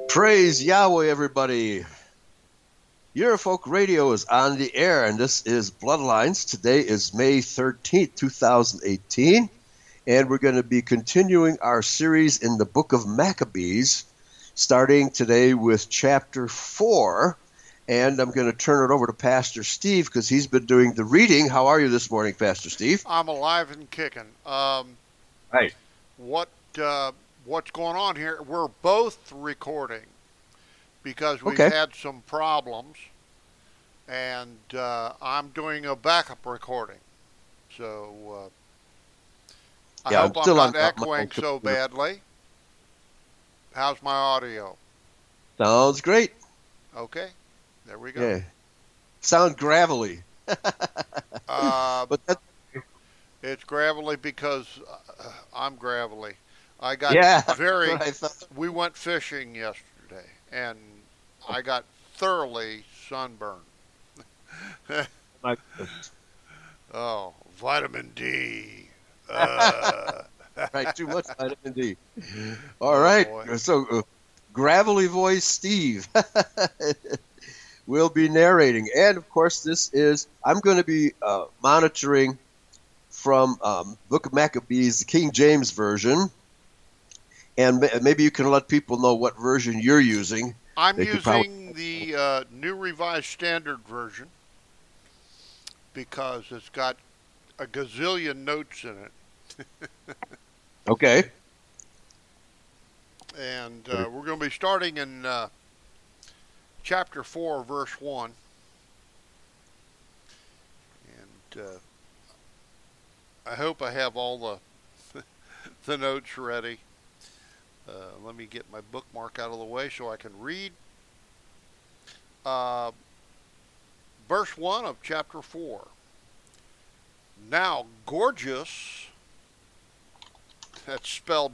Praise Yahweh, everybody. Eurofolk Radio is on the air, and this is Bloodlines. Today is May 13th, 2018, and we're going to be continuing our series in the book of Maccabees, starting today with chapter 4, and I'm going to turn it over to Pastor Steve because he's been doing the reading. How are you this morning, Pastor Steve? I'm alive and kicking. Right. What's going on here? We're both recording because we've Okay. had some problems, and I'm doing a backup recording. So I Yeah, hope I'm I'm still not on my echoing so computer. badly. How's my audio? Sounds great. Okay, there we go. Yeah. Sound gravelly. Uh, But that's it's gravelly because I'm gravelly. I got Yeah, very. that's what I thought. We went fishing yesterday, and I got thoroughly sunburned. My goodness. Oh, vitamin D. Right, too much vitamin D. All Oh right, boy. so gravelly voice Steve will be narrating, and of course, I'm going to be monitoring from Book of Maccabees, the King James version, and maybe you can let people know what version you're using. I'm They could probably. using the New Revised Standard Version because it's got a gazillion notes in it, Okay. and we're going to be starting in chapter 4, verse 1, and I hope I have all the notes ready. Let me get my bookmark out of the way so I can read. Verse 1 of chapter 4. Now, Gorgias, that's spelled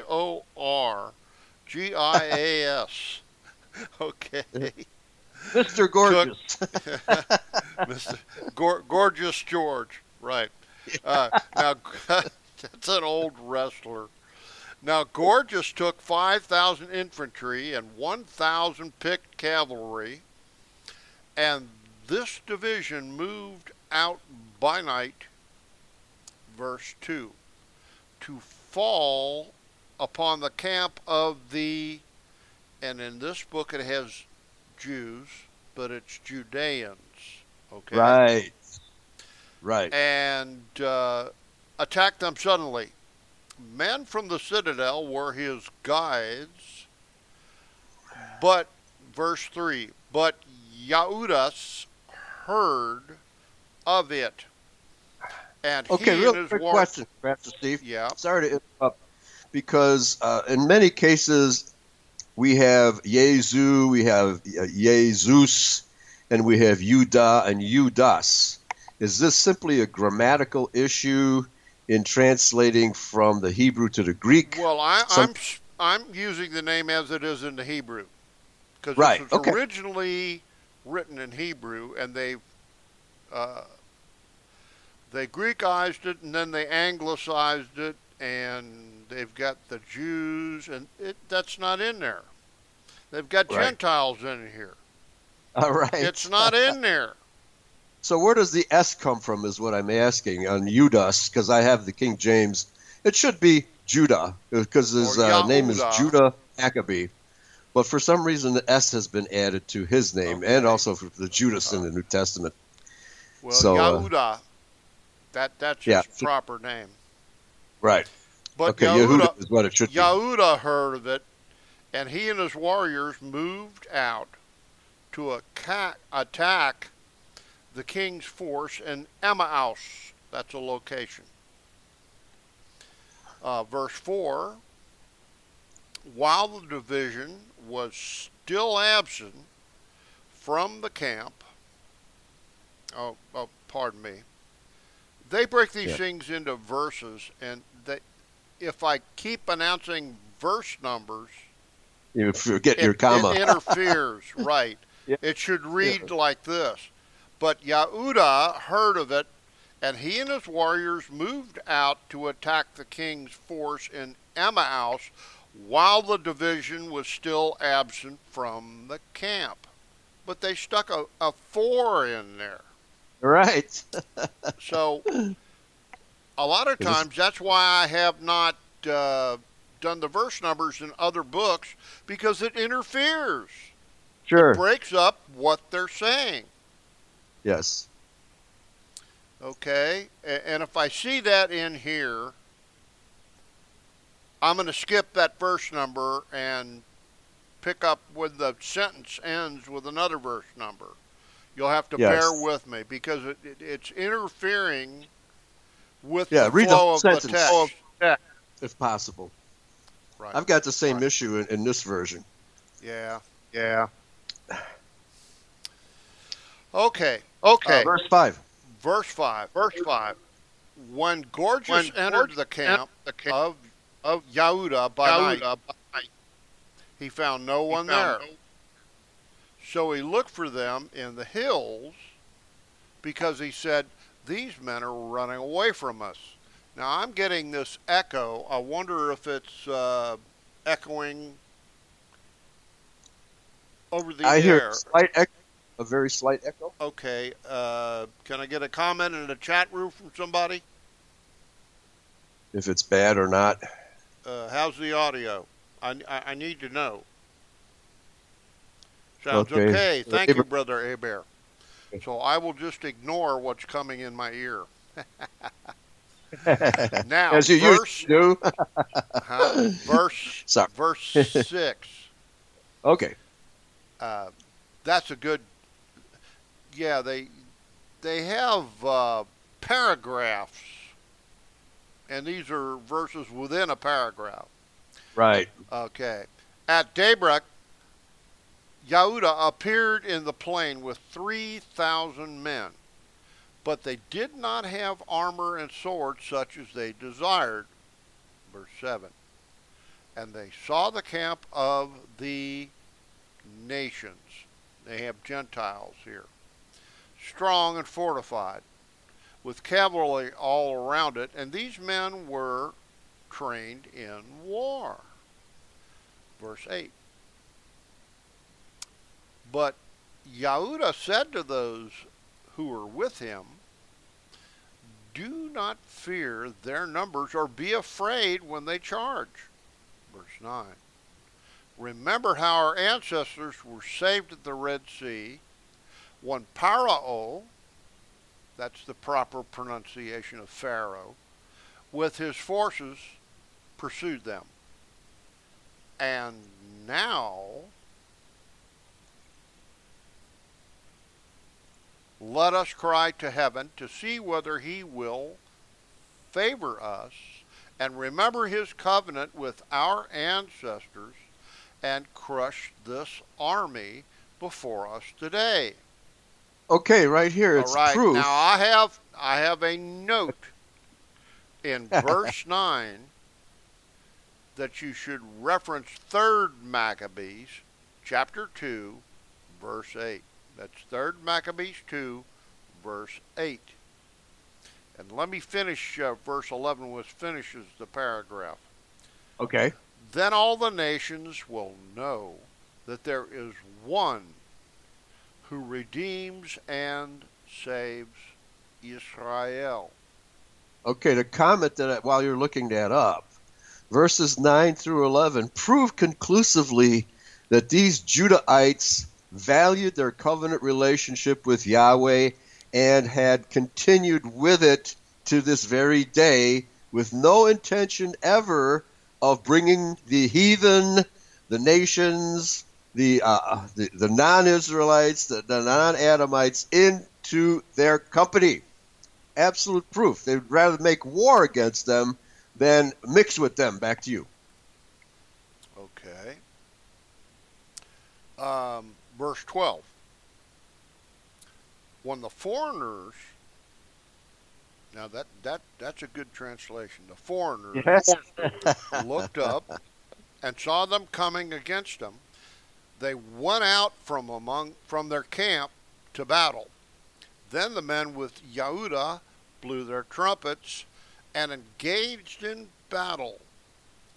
Gorgias, okay, Mr. Gorgeous. Mr. Gorgeous George, right. Now, that's an old wrestler. Now, Gorgias took 5,000 infantry and 1,000 picked cavalry, and this division moved out by night, verse 2, to fall upon the camp of and in this book it has Jews, but it's Judeans, okay? Right. And attacked them suddenly. Men from the citadel were his guides, but, verse 3, but Yahudas heard of it. And Okay, he real and his quick question, Pastor Steve. Yeah. Sorry to interrupt, because in many cases we have Yezu, we have Jesus, and we have Yuda and Yudas. Is this simply a grammatical issue in translating from the Hebrew to the Greek? Well, I'm using the name as it is in the Hebrew, because Right, this was okay. originally written in Hebrew, and they Greekized it, and then they anglicized it, and they've got the Jews, and that's not in there. They've got Right. Gentiles in here. All right. It's not in there. So where does the S come from is what I'm asking on Judas, because I have the King James. It should be Judah, because his Or name is Yahudah. Judah Maccabee. But for some reason, the S has been added to his name, Okay. and also for the Judas in the New Testament. Well, So, Yahudah, that's yeah. his proper name. Right. But Okay, Yehuda is what it should be. Yahudah heard of it, and he and his warriors moved out to attack the king's force in Emmaus. That's a location. Verse 4, while the division was still absent from the camp, pardon me, they break these things into verses, and if I keep announcing verse numbers, You forget your comma. It interferes, right. Yeah. It should read like this. But Yahudah heard of it, and he and his warriors moved out to attack the king's force in Emmaus, while the division was still absent from the camp. But they stuck a 4 in there. Right. So a lot of times that's why I have not done the verse numbers in other books, because it interferes. Sure. It breaks up what they're saying. Yes. Okay? And if I see that in here, I'm going to skip that verse number and pick up when the sentence ends with another verse number. You'll have to bear with me, because it's interfering with the flow of the text. If possible. Right. I've got the same issue in this version. Yeah. Okay. Verse 5. Verse 5. When Gorgias entered the camp of Yehuda by night, he found no one there. So he looked for them in the hills, because he said, "These men are running away from us." Now I'm getting this echo. I wonder if it's echoing over the air. I hear a very slight echo. Okay. Can I get a comment in the chat room from somebody? If it's bad or not. How's the audio? I need to know. Sounds okay. Thank you, Brother Hebert. So I will just ignore what's coming in my ear. Now, as you usually do. Verse 6. Okay. That's a good. Yeah, they have paragraphs, and these are verses within a paragraph. Right. Okay. At daybreak, Yehuda appeared in the plain with 3,000 men, but they did not have armor and swords such as they desired. Verse 7. And they saw the camp of the nations. They have Gentiles here. Strong and fortified, with cavalry all around it, and these men were trained in war. Verse 8. But Yehuda said to those who were with him, "Do not fear their numbers or be afraid when they charge." Verse 9. Remember how our ancestors were saved at the Red Sea when Paro, that's the proper pronunciation of Pharaoh, with his forces pursued them. And now let us cry to heaven to see whether he will favor us and remember his covenant with our ancestors and crush this army before us today. Okay, right here it's proof. Now I have a note in verse 9 that you should reference 3rd Maccabees chapter 2 verse 8. That's 3rd Maccabees 2 verse 8. And let me finish verse 11, which finishes the paragraph. Okay. Then all the nations will know that there is one who redeems and saves Israel. Okay, to comment that while you're looking that up, verses 9 through 11 prove conclusively that these Judahites valued their covenant relationship with Yahweh and had continued with it to this very day, with no intention ever of bringing the heathen, the nations, the non-Israelites, the non-Adamites into their company. Absolute proof. They'd rather make war against them than mix with them. Back to you. Okay. Verse 12. When the foreigners, now that's a good translation. The foreigners looked up and saw them coming against them. They went out from their camp to battle. Then the men with Yehuda blew their trumpets and engaged in battle.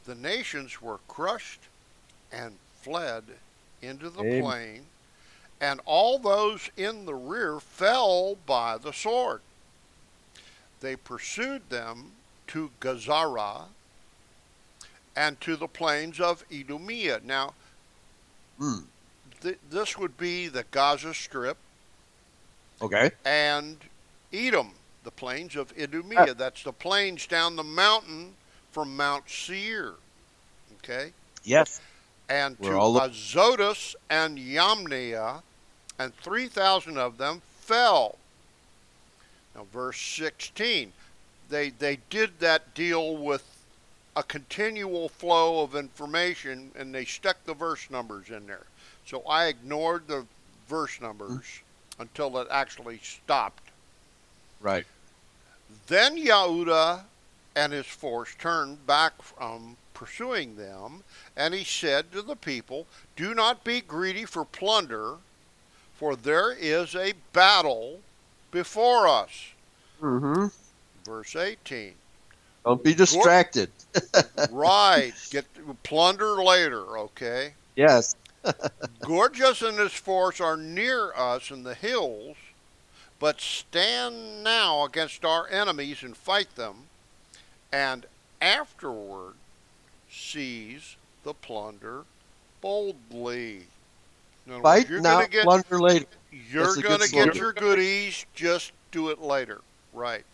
the nations were crushed and fled into the Amen. plain, and all those in the rear fell by the sword. They pursued them to Gazara and to the plains of Idumea. Now, Mm. this would be the Gaza Strip Okay. and Edom, the plains of Idumea. That's the plains down the mountain from Mount Seir. Okay? Yes. And We're to all Azotus and Yamnea, and 3,000 of them fell. Now, verse 16. They did that deal with a continual flow of information, and they stuck the verse numbers in there. So I ignored the verse numbers until it actually stopped. right. Then Yehuda and his force turned back from pursuing them, and he said to the people, "Do not be greedy for plunder, for there is a battle before us." Mm-hmm. Verse 18. Don't be distracted. Right. Get plunder later, okay? Yes. Gorgias and his force are near us in the hills, but stand now against our enemies and fight them, and afterward seize the plunder boldly. In other words, Fight you're now, gonna get, plunder later. you're That's a good going to get slogan. your goodies, just do it later. Right.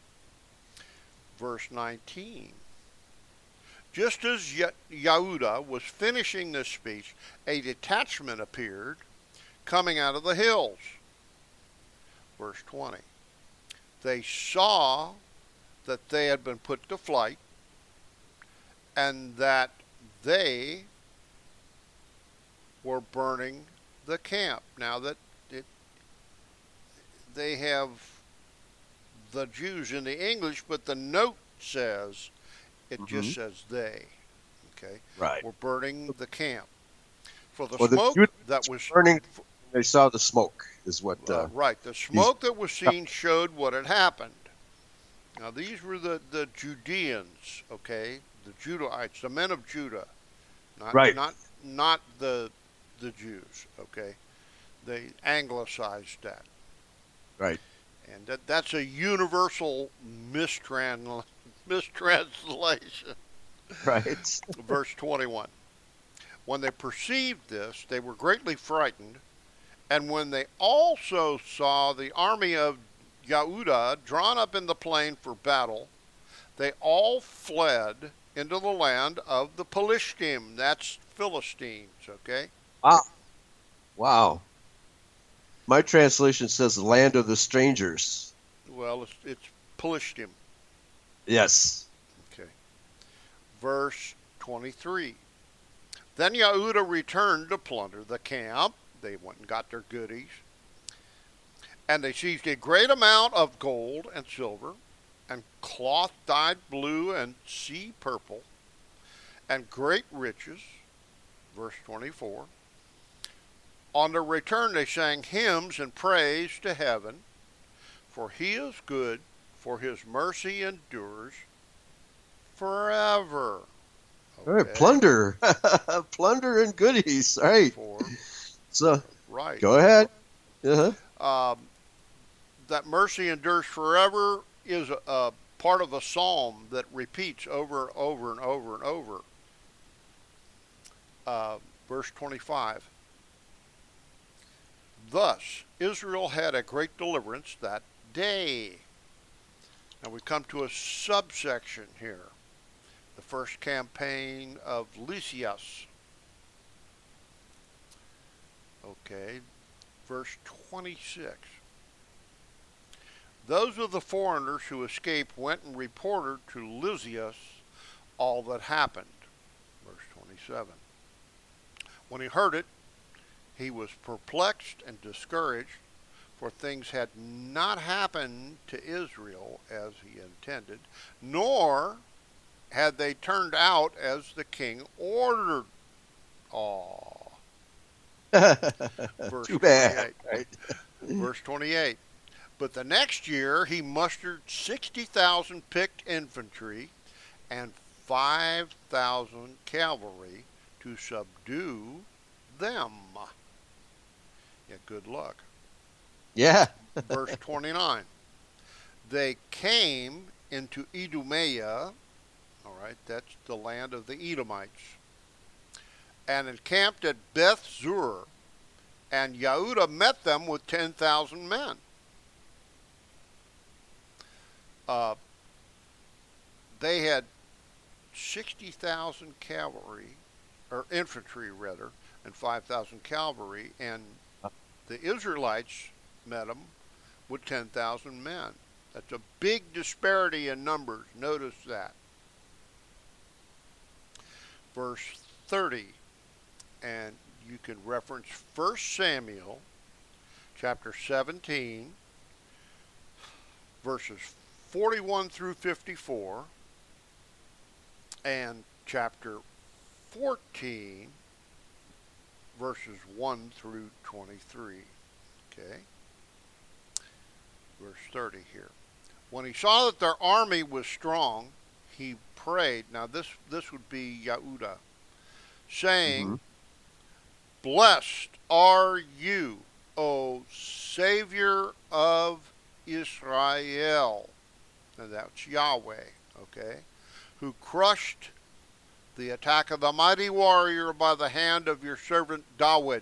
Verse 19. Just as Yehuda was finishing this speech, a detachment appeared coming out of the hills. Verse 20. They saw that they had been put to flight and that they were burning the camp. Now that they have the Jews in the English, but the note says, it just says they. Okay? Right. We're burning the camp. For the Well, the smoke Jews that was burning. They saw the smoke. Is what. right. The smoke that was seen showed what had happened. Now these were the Judeans, okay, the Judahites, the men of Judah, not Right. not the Jews, okay. They anglicized that, Right. and that's a universal mistranslation. Right. Verse 21. When they perceived this, they were greatly frightened, and when they also saw the army of Yehuda drawn up in the plain for battle, they all fled into the land of the Pelishtim. That's Philistines, okay? Wow. Wow. My translation says the land of the strangers. Well, it's Pelishtim. Yes. Okay. Verse 23. Then Yehuda returned to plunder the camp. They went and got their goodies. And they seized a great amount of gold and silver, and cloth dyed blue and sea purple, and great riches. Verse 24. On their return they sang hymns and praise to heaven, for he is good, for his mercy endures forever. All right. Plunder. Plunder and goodies. All right. So, right. Go ahead. Uh-huh. That mercy endures forever is a part of a psalm that repeats over and over and over and over. Verse 25. Thus, Israel had a great deliverance that day. Now we come to a subsection here. The first campaign of Lysias. Okay, verse 26. Those of the foreigners who escaped went and reported to Lysias all that happened. Verse 27. When he heard it, he was perplexed and discouraged, for things had not happened to Israel as he intended, nor had they turned out as the king ordered. Verse Too bad. 28. Right. Verse 28. But the next year he mustered 60,000 picked infantry and 5,000 cavalry to subdue them. Yeah, good luck. Yeah. Verse 29. They came into Idumea, all right, that's the land of the Edomites, and encamped at Beth Zur, and Yehuda met them with 10,000 men. They had 60,000 cavalry, or infantry rather, and 5,000 cavalry, and the Israelites met them with 10,000 men. That's a big disparity in numbers. Notice that. Verse 30, and you can reference 1 Samuel chapter 17, verses 41 through 54, and chapter 14, verses 1 through 23. Okay? Verse 30 here. When he saw that their army was strong, he prayed. Now this would be Yehuda, saying, Blessed are you, O Savior of Israel. And that's Yahweh, okay? Who crushed the attack of the mighty warrior by the hand of your servant David,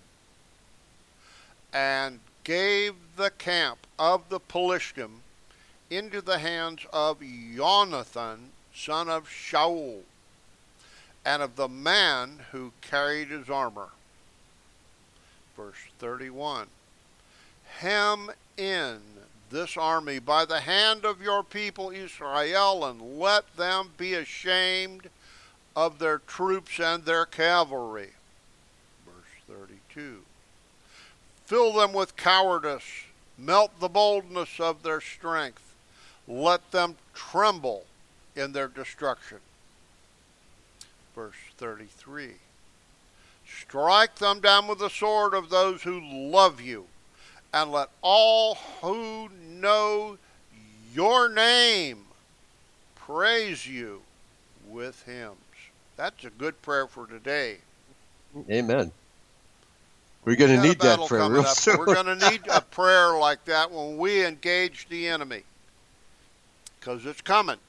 and gave the camp of the Pelishtim into the hands of Jonathan, son of Shaul, and of the man who carried his armor. Verse 31. Hem in this army by the hand of your people Israel, and let them be ashamed of their troops and their cavalry. Verse 32. Fill them with cowardice, melt the boldness of their strength, let them tremble in their destruction. Verse 33. Strike them down with the sword of those who love you, and let all who know your name praise you with hymns. That's a good prayer for today. Amen. We're going to need that prayer real soon. We're going to need a prayer like that when we engage the enemy, because it's coming.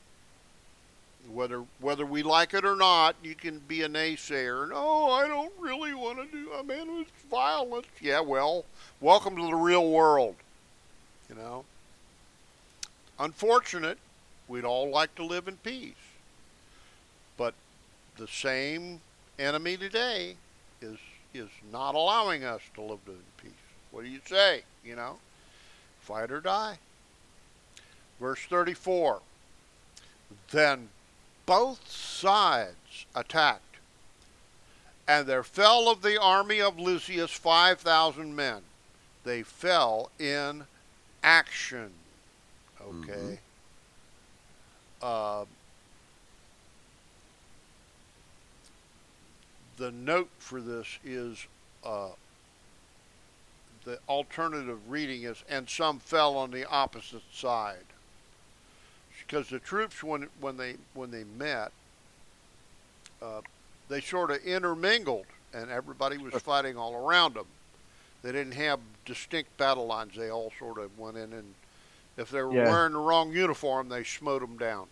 Whether we like it or not, you can be a naysayer. No, I don't really want to do. I mean, it's violence. Yeah, well, welcome to the real world. You know, unfortunate. We'd all like to live in peace, but the same enemy today is not allowing us to live in peace. What do you say? You know, fight or die. Verse 34. Then both sides attacked, and there fell of the army of Lysias 5,000 men. They fell in action. Okay. The note for this is the alternative reading is, and some fell on the opposite side. Because the troops, when they met, they sort of intermingled, and everybody was fighting all around them. They didn't have distinct battle lines. They all sort of went in, and if they were wearing the wrong uniform, they smote them down.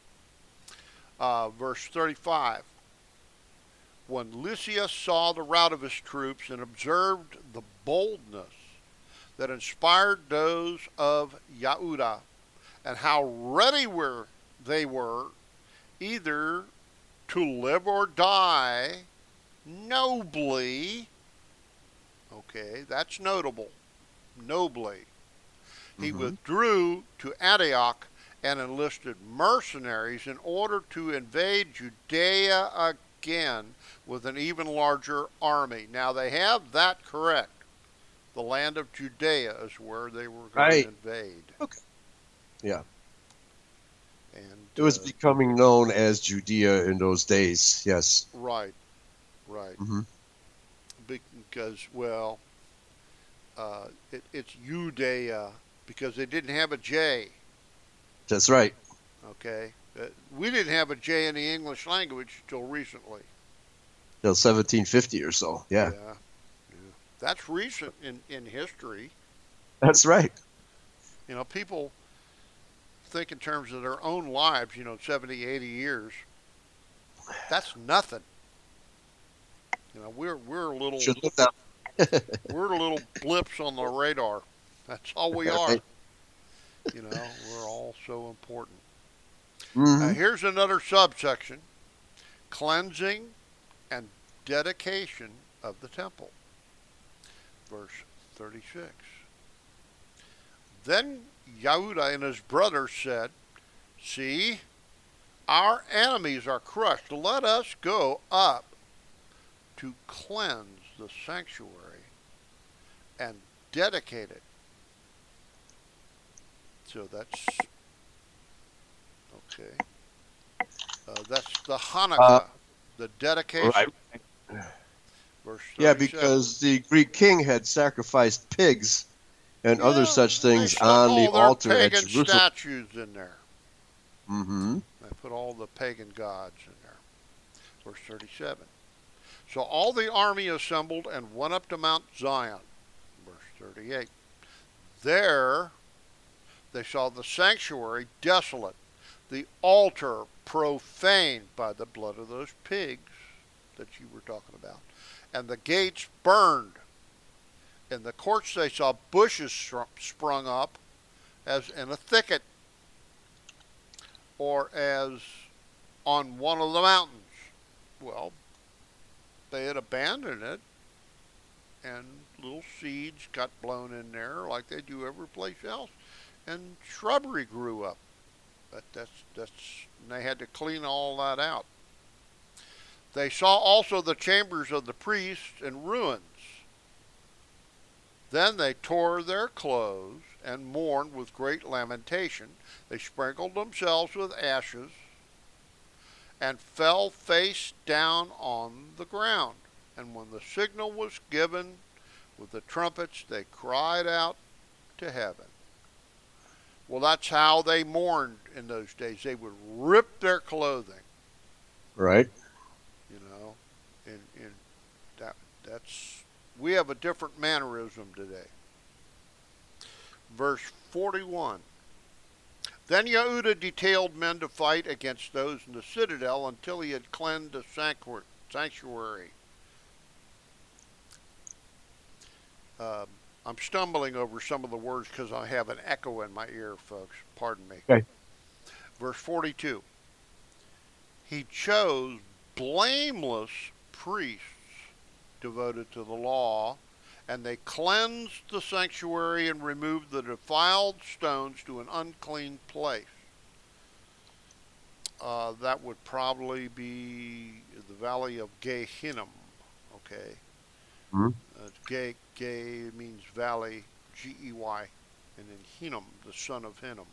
Verse 35. When Lysias saw the rout of his troops and observed the boldness that inspired those of Yehuda, and how ready they were either to live or die nobly. Okay, that's notable. Nobly. He withdrew to Antioch and enlisted mercenaries in order to invade Judea again with an even larger army. Now they have that correct. The land of Judea is where they were going to invade. Okay. Yeah. And it was becoming known as Judea in those days, yes. Right. Because, well, it's Judea because they didn't have a J. That's right. Okay. We didn't have a J in the English language till recently. Till 1750 or so. Yeah. Yeah. That's recent in history. That's right. People think in terms of their own lives, 70, 80 years. That's nothing. We're little Should look that. we're little blips on the radar. That's all we are. Right. We're all so important. Mm-hmm. Here's another subsection: cleansing and dedication of the temple. Verse 36. Then Yehuda and his brothers said, "See, our enemies are crushed. Let us go up to cleanse the sanctuary and dedicate it." So that's okay. That's the Hanukkah, the dedication. Right. Verse 37. Yeah, because the Greek king had sacrificed pigs and other such things on the altar at pagan Jerusalem. statues in there. Mm-hmm. They put all the pagan gods in there. Verse 37. So all the army assembled and went up to Mount Zion. Verse 38. There they saw the sanctuary desolate, the altar profaned by the blood of those pigs that you were talking about, and the gates burned. In the courts they saw bushes sprung up as in a thicket, or as on one of the mountains. Well, they had abandoned it, and little seeds got blown in there like they do every place else, and shrubbery grew up. But they had to clean all that out. They saw also the chambers of the priests in ruins. Then they tore their clothes and mourned with great lamentation. They sprinkled themselves with ashes and fell face down on the ground. And when the signal was given with the trumpets, they cried out to heaven. Well, that's how they mourned in those days. They would rip their clothing. Right. And that's, we have a different mannerism today. Verse 41. Then Yehuda detailed men to fight against those in the citadel until he had cleansed the sanctuary. I'm stumbling over some of the words because I have an echo in my ear, folks. Pardon me. Okay. Verse 42. He chose blameless priests devoted to the law, and they cleansed the sanctuary and removed the defiled stones to an unclean place. That would probably be the valley of Gehinnom. Okay. Mm-hmm. Gay means valley, Gey, and then Hinnom, the son of Hinnom.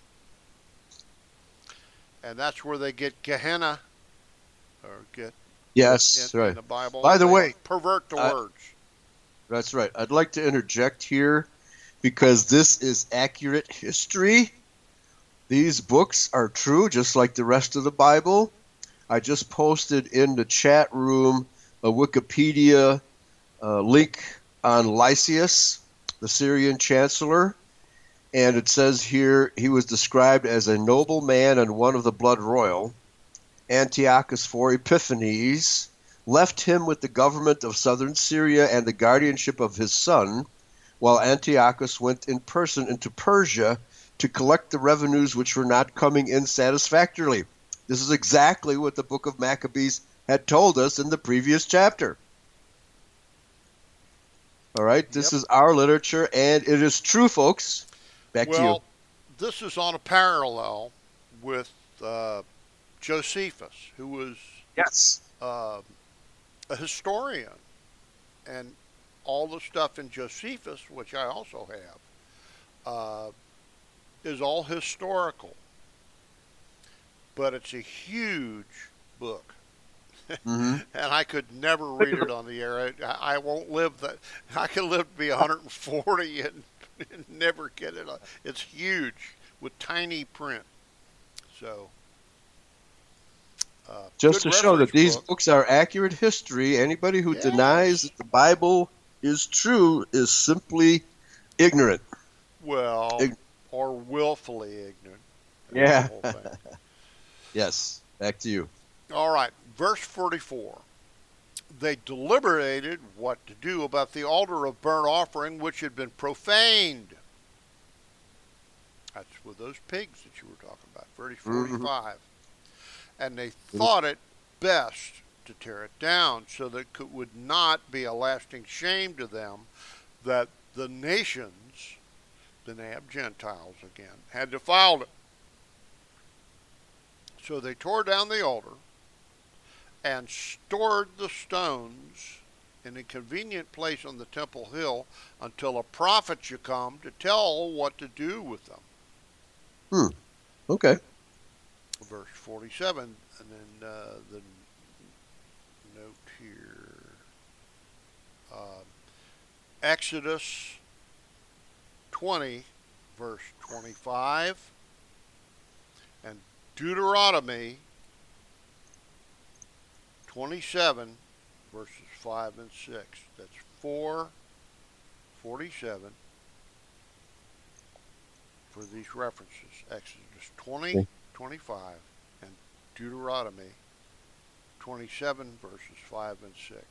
And that's where they get Gehenna, or get in the Bible. By the way, pervert the words. That's right. I'd like to interject here because this is accurate history. These books are true, just like the rest of the Bible. I just posted in the chat room a Wikipedia link on Lysias, the Syrian chancellor, and it says here he was described as a noble man and one of the blood royal. Antiochus IV Epiphanes left him with the government of southern Syria and the guardianship of his son, while Antiochus went in person into Persia to collect the revenues which were not coming in satisfactorily. This is exactly what the book of Maccabees had told us in the previous chapter. All right, this is our literature, and it is true, folks. Back to you. Well, this is on a parallel with Josephus, who was a historian, and all the stuff in Josephus, which I also have, is all historical. But it's a huge book. Mm-hmm. And I could never read it on the air. I won't live that. I could live to be 140 and never get it. It's huge with tiny print. So, Just Good to show that reference these book. books are accurate history. Anybody who denies Yes. that the Bible is true is simply ignorant. Well, Ig- or willfully ignorant. That's the yeah. whole thing. Yes. Back to you. All right, verse 44. They deliberated what to do about the altar of burnt offering which had been profaned. That's with those pigs that you were talking about, verse Mhm. 45. And they thought it best to tear it down so that it would not be a lasting shame to them that the nations, the Nab Gentiles again, had defiled it. So they tore down the altar and stored the stones in a convenient place on the temple hill until a prophet should come to tell what to do with them. Okay. Verse 47, and then the note here. Exodus 20, verse 25, and Deuteronomy 27, verses 5 and 6. That's 4:47 for these references. Exodus 20, 25, and Deuteronomy 27, verses 5 and 6.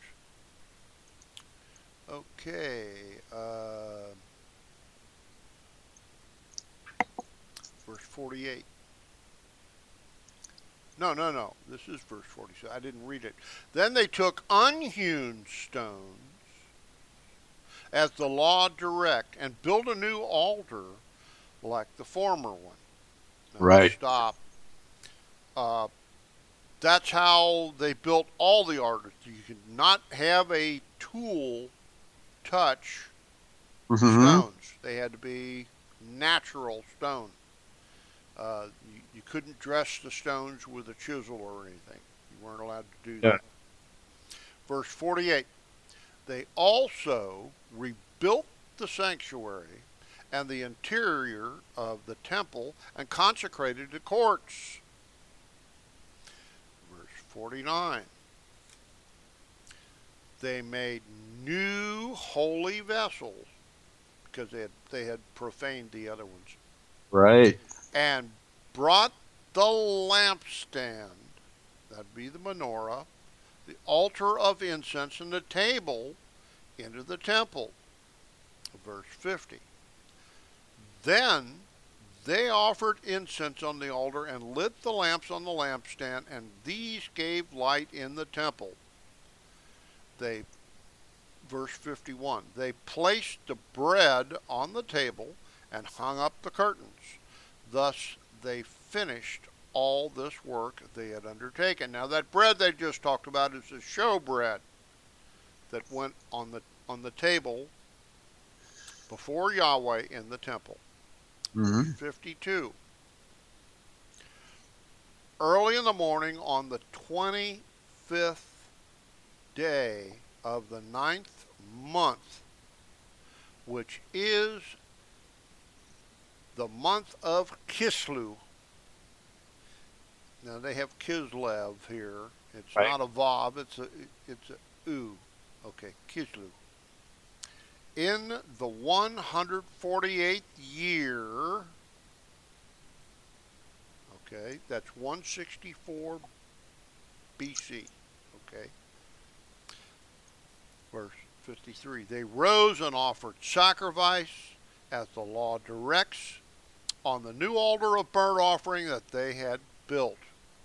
Okay. Verse 48. No. This is verse 47. I didn't read it. Then they took unhewn stones as the law direct and built a new altar like the former one. Now, Right. stop. That's how they built all the altars. You could not have a tool touch the Mm-hmm. stones. They had to be natural stone. You couldn't dress the stones with a chisel or anything. You weren't allowed to do Yeah. that. Verse 48. They also rebuilt the sanctuary and the interior of the temple and consecrated the courts. Verse 49. They made new holy vessels because they had profaned the other ones, Right. and brought the lampstand, that'd be the menorah, the altar of incense, and the table into the temple. Verse 50. Then they offered incense on the altar and lit the lamps on the lampstand, and these gave light in the temple. They, verse 51, they placed the bread on the table and hung up the curtains. Thus they finished all this work they had undertaken. Now that bread they just talked about is the show bread that went on the table before Yahweh in the temple. Verse Mm-hmm. 52. Early in the morning on the 25th day of the 9th month, which is the month of Kislev. Now they have Kislev here. It's Right. not a Vav, it's a U. Okay, Kislev. In the 148th year, okay, that's 164 BC, okay, verse 53. They rose and offered sacrifice as the law directs on the new altar of burnt offering that they had built.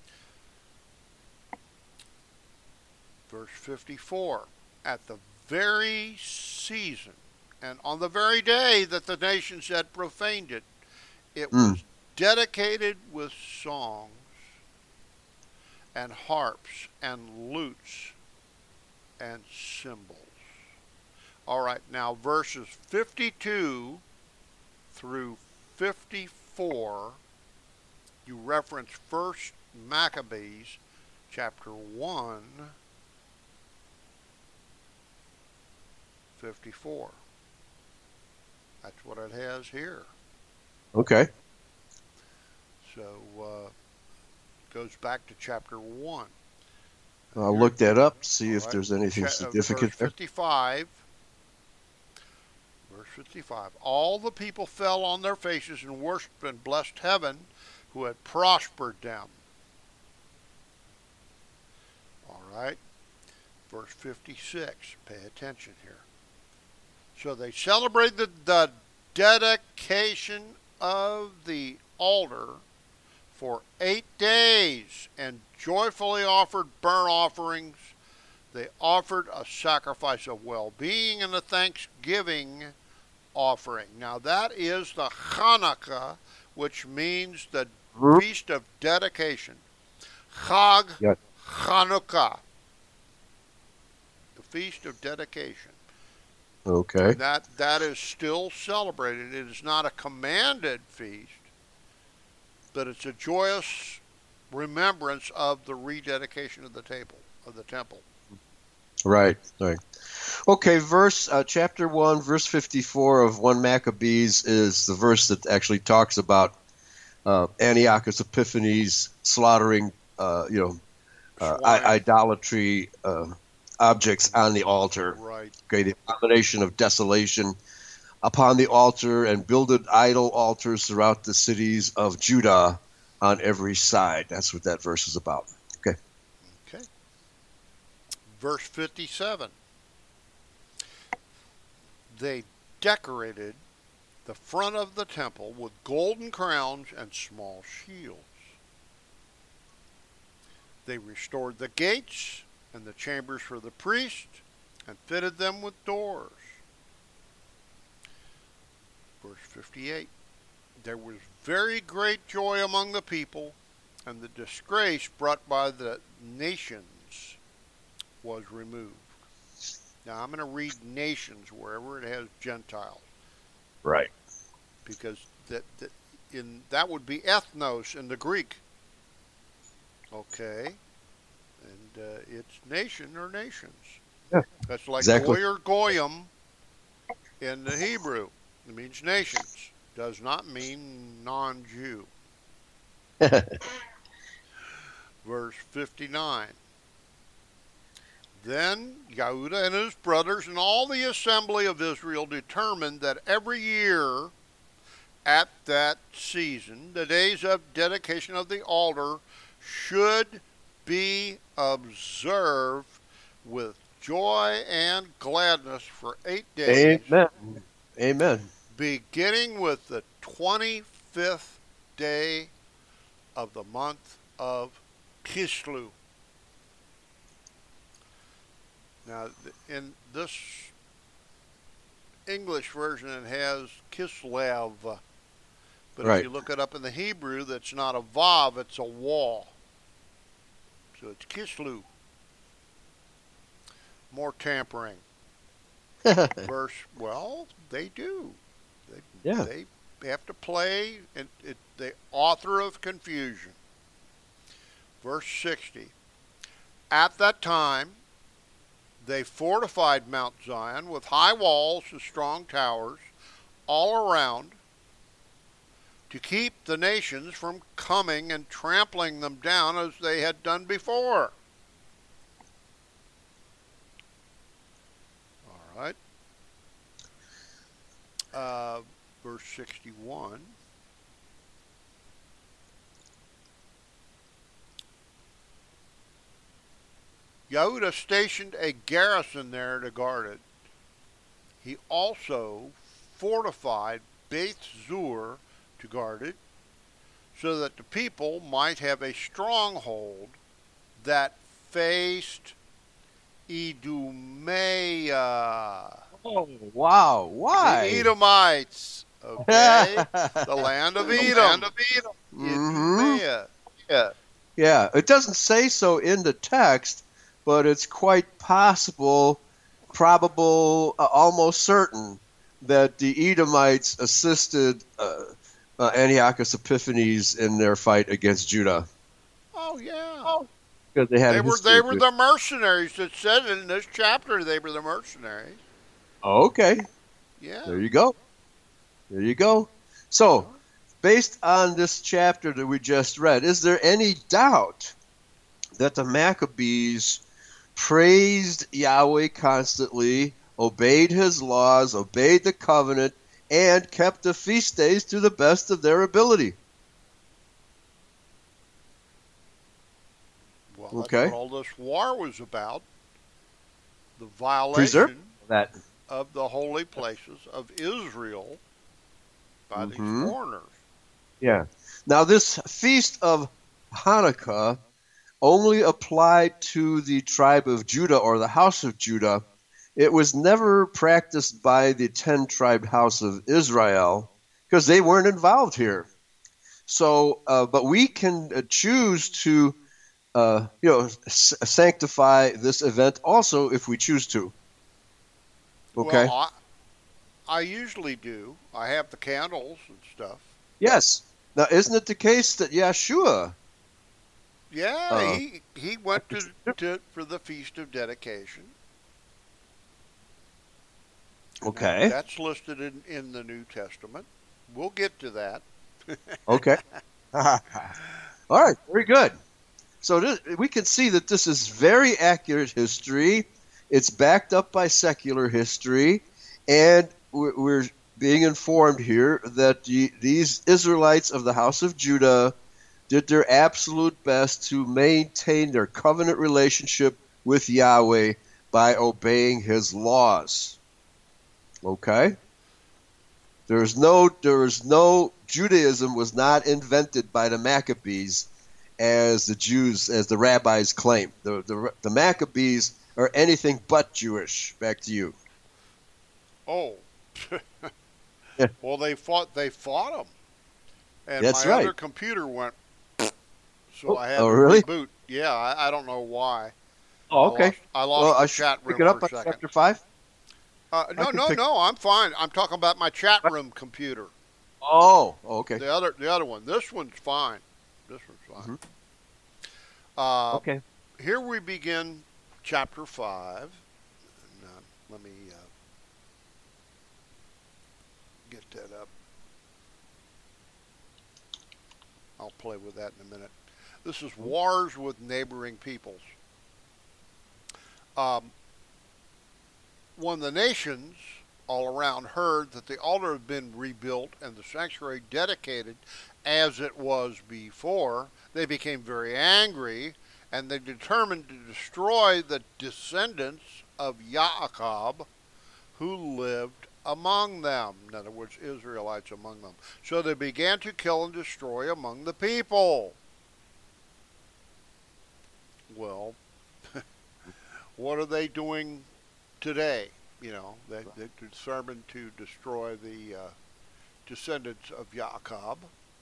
Verse 54. At the very season and on the very day that the nations had profaned it, it Mm. was dedicated with songs and harps and lutes and cymbals. All right, now verses 52 through 54, you reference First Maccabees chapter 1, 54. That's what it has here. Okay. So Goes back to chapter 1. I'll look that up, see All if right. there's anything significant Verse there. 55. Verse 55. All the people fell on their faces and worshipped and blessed heaven who had prospered them. All right. Verse 56. Pay attention here. So they celebrated the dedication of the altar for 8 days and joyfully offered burnt offerings. They offered a sacrifice of well-being and a thanksgiving offering. Now that is the Hanukkah, which means the Feast of Dedication. Chag Yes. Hanukkah. The Feast of Dedication. Okay. And that is still celebrated. It is not a commanded feast, but it's a joyous remembrance of the rededication of the temple. Right. Okay, chapter 1, verse 54 of 1 Maccabees is the verse that actually talks about Antiochus Epiphanes slaughtering, idolatry objects on the altar. Right. Okay, the abomination of desolation upon the altar, and builded idol altars throughout the cities of Judah on every side. That's what that verse is about. Okay. Okay. Verse 57. They decorated the front of the temple with golden crowns and small shields. They restored the gates and the chambers for the priests and fitted them with doors. Verse 58. There was very great joy among the people, and the disgrace brought by the nations was removed. Now I'm going to read nations wherever it has Gentiles. Right. Because that would be ethnos in the Greek. Okay. And it's nation or nations. Yeah. That's like exactly. goy or goyim in the Hebrew. It means nations. Does not mean non-Jew. Verse 59. Then Yehuda and his brothers and all the assembly of Israel determined that every year at that season, the days of dedication of the altar should be observed with joy and gladness for 8 days. Amen. Beginning with the 25th day of the month of Kislev. Now, in this English version, it has Kislev. But right. if you look it up in the Hebrew, that's not a vav, it's a waw. So it's Kislev. More tampering. They do. They have to play the author of confusion. Verse 60. At that time, they fortified Mount Zion with high walls and strong towers all around to keep the nations from coming and trampling them down as they had done before. All right. Verse 61. Yehuda stationed a garrison there to guard it. He also fortified Beth Zur to guard it, so that the people might have a stronghold that faced Idumea. Oh, wow. Why? The Edomites. Okay? The land of Edom. Idumea. Yeah, it doesn't say so in the text, but it's quite possible, probable, almost certain that the Edomites assisted Antiochus Epiphanes in their fight against Judah. Oh, yeah. Because they were the mercenaries. It said in this chapter they were the mercenaries. Okay. Yeah. There you go. So, based on this chapter that we just read, is there any doubt that the Maccabees praised Yahweh constantly, obeyed his laws, obeyed the covenant, and kept the feast days to the best of their ability? Well, that's Okay. what all this war was about. The Preserve violation that. of the holy places of Israel by these Mm-hmm. foreigners. Yeah. Now, this feast of Hanukkah only applied to the tribe of Judah or the house of Judah. It was never practiced by the 10-tribe house of Israel because they weren't involved here. So, but we can choose to, sanctify this event also if we choose to. Okay. Well, I usually do. I have the candles and stuff. Yes. Now, isn't it the case that Yeshua? Yeah, he went to for the Feast of Dedication. Okay. Now, that's listed in the New Testament. We'll get to that. Okay. All right. Very good. So we can see that this is very accurate history. It's backed up by secular history, and we're being informed here that these Israelites of the house of Judah did their absolute best to maintain their covenant relationship with Yahweh by obeying his laws. Okay? There is no Judaism was not invented by the Maccabees as the rabbis claim. The Maccabees are anything but Jewish. Back to you. Oh. Yeah. Well, they fought them. And That's my right. other computer went, so I had to really? reboot. Yeah, I don't know why. Oh, okay. I lost the chat room pick it up for a on second. chapter 5? No, I'm fine. I'm talking about my chat room computer. Oh, okay. The other one. This one's fine. This one's fine. Mm-hmm. Okay. Here we begin chapter 5. And, let me get that up. I'll play with that in a minute. This is wars with neighboring peoples. When the nations all around heard that the altar had been rebuilt and the sanctuary dedicated as it was before, they became very angry, and they determined to destroy the descendants of Yaakov who lived among them. In other words, Israelites among them. So they began to kill and destroy among the people. Well, what are they doing today? They're determined to destroy the descendants of Yaakov.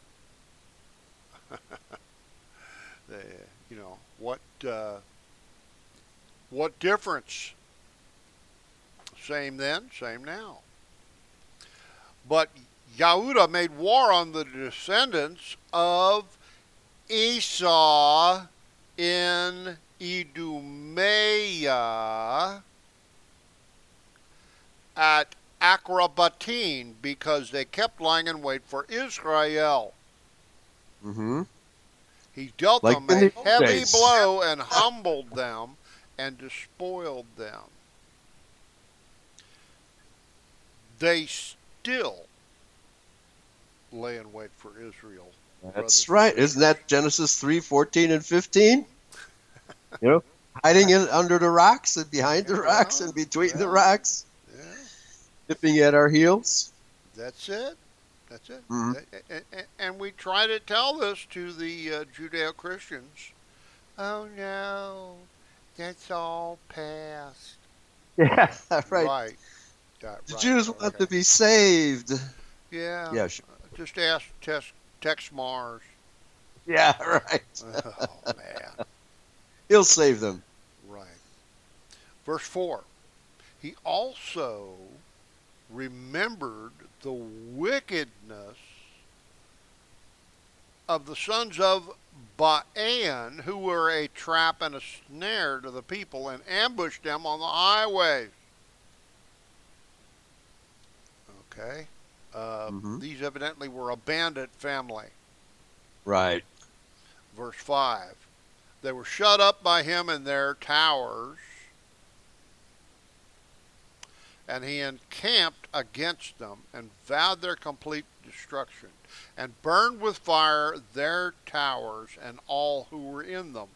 What difference? Same then, same now. But Yehuda made war on the descendants of Esau in Idumea at Akrabatim because they kept lying in wait for Israel. Mm-hmm. He dealt Like them a heavy days. blow and humbled them and despoiled them. They still lay in wait for Israel. That's right. Isn't that Genesis 3:14 and 15? Hiding in under the rocks and behind the rocks and between the rocks, nipping at our heels. That's it. Mm-hmm. And we try to tell this to the Judeo-Christians. Oh no, that's all past. Yeah, right. Right. The Jews want to be saved. Yeah. Yeah, sure. Just ask Tex Mars. Yeah, right. Oh man. He'll save them. Right. Verse 4. He also remembered the wickedness of the sons of Baan, who were a trap and a snare to the people, and ambushed them on the highways. Okay. Mm-hmm. These evidently were a bandit family. Right. Verse 5. They were shut up by him in their towers, and he encamped against them and vowed their complete destruction, and burned with fire their towers and all who were in them.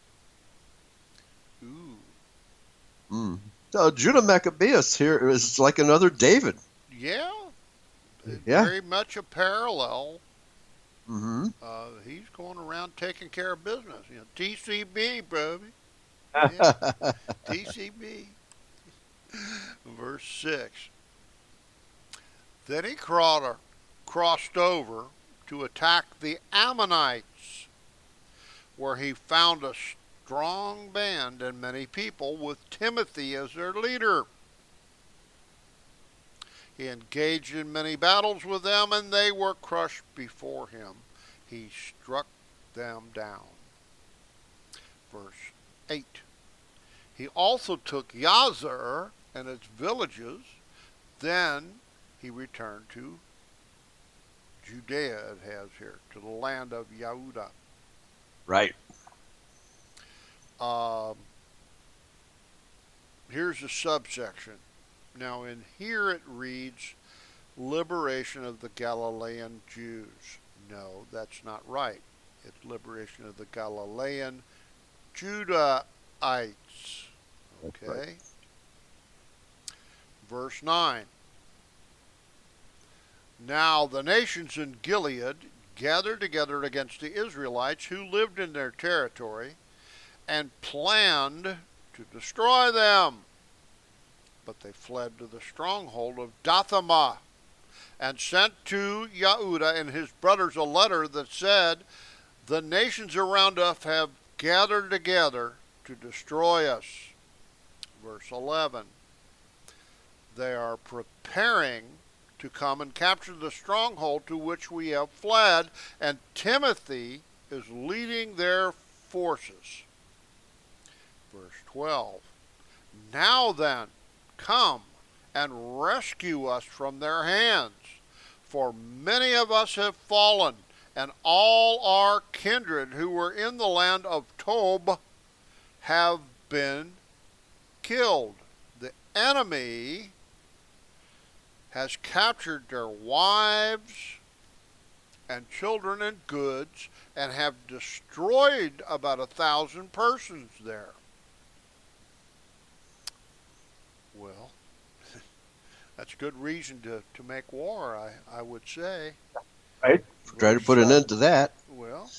Ooh. Mm. So Judah Maccabeus here is like another David. Yeah, Yeah. very much a parallel. Mm-hmm. He's going around taking care of business. You know, TCB, baby. Yeah, TCB. Verse 6. Then he crossed over to attack the Ammonites, where he found a strong band and many people with Timothy as their leader. He engaged in many battles with them, and they were crushed before him. He struck them down. Verse 8. He also took Yazir and its villages. Then he returned to Judea, it has here, to the land of Yehuda. Right. Here's a subsection. Now in here it reads, liberation of the Galilean Jews. No, that's not right. It's liberation of the Galilean Judahites. Okay. Right. Verse 9. Now the nations in Gilead gathered together against the Israelites who lived in their territory and planned to destroy them. But they fled to the stronghold of Dothamah and sent to Yehuda and his brothers a letter that said, the nations around us have gathered together to destroy us. Verse 11. They are preparing to come and capture the stronghold to which we have fled, and Timothy is leading their forces. Verse 12. Now then, come and rescue us from their hands, for many of us have fallen, and all our kindred who were in the land of Tob have been killed. The enemy has captured their wives and children and goods and have destroyed about 1,000 persons there. Well, that's good reason to make war, I would say. Right. Try to put an end to that. Well,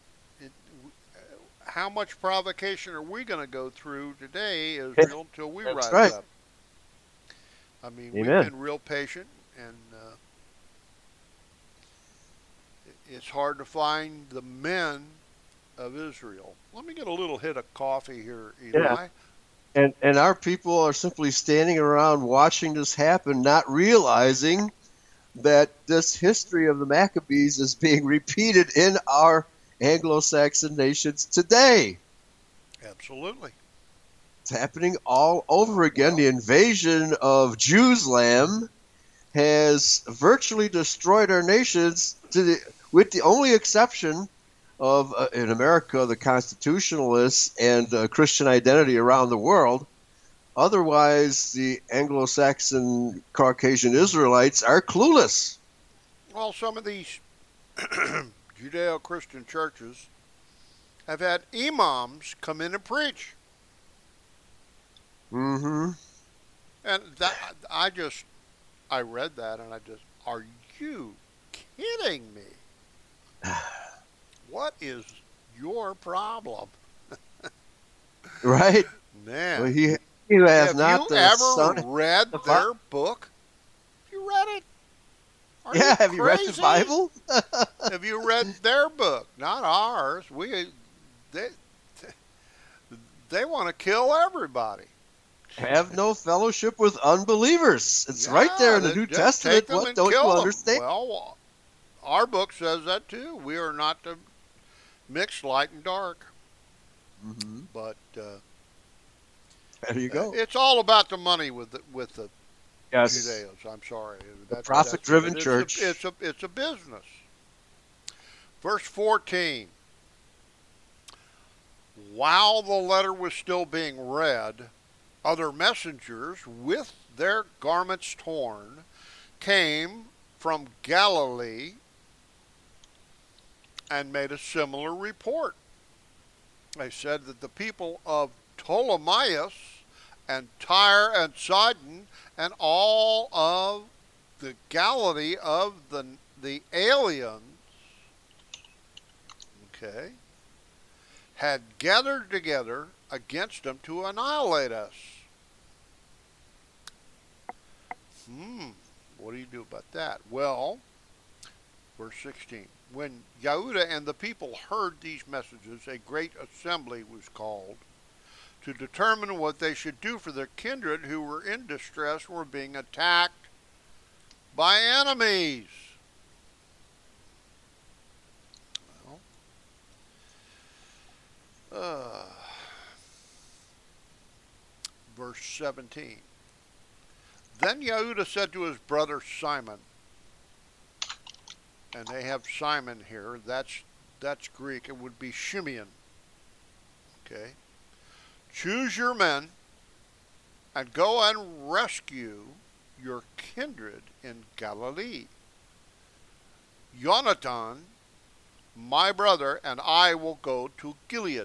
how much provocation are we going to go through today, Israel, until we rise up? I mean, Amen. We've been real patient, and it's hard to find the men of Israel. Let me get a little hit of coffee here, Eli. Yeah. And our people are simply standing around watching this happen, not realizing that this history of the Maccabees is being repeated in our Anglo-Saxon nations today. Absolutely. It's happening all over again. The invasion of Jerusalem has virtually destroyed our nations, with the only exception of, in America, the constitutionalists and Christian identity around the world. Otherwise, the Anglo-Saxon Caucasian Israelites are clueless. Well, some of these Judeo-Christian churches have had imams come in and preach. Mm-hmm. And that I read that and are you kidding me? What is your problem? Right? Man. Well, he has not you ever read their book? You read it? Have you read the Bible? Have you read their book? Not ours. They want to kill everybody. Have no fellowship with unbelievers. It's right there in the New Testament. What don't you understand? Well, our book says that too. We are not to mix light and dark. Mm-hmm. But there you go. It's all about the money with the Yes. Judeos. I'm sorry. The That's prophet-driven but church. it's a business. Verse 14. While the letter was still being read, other messengers with their garments torn came from Galilee and made a similar report. They said that the people of Ptolemais and Tyre and Sidon and all of the Galilee of the aliens, okay, had gathered together against them to annihilate us. What do you do about that? Well, verse 16. When Yehuda and the people heard these messages, a great assembly was called to determine what they should do for their kindred who were in distress or being attacked by enemies. Well, verse 17. Then Yehuda said to his brother Simon, and they have Simon here, that's Greek, it would be Shimeon. Okay. Choose your men and go and rescue your kindred in Galilee. Jonathan, my brother, and I will go to Gilead.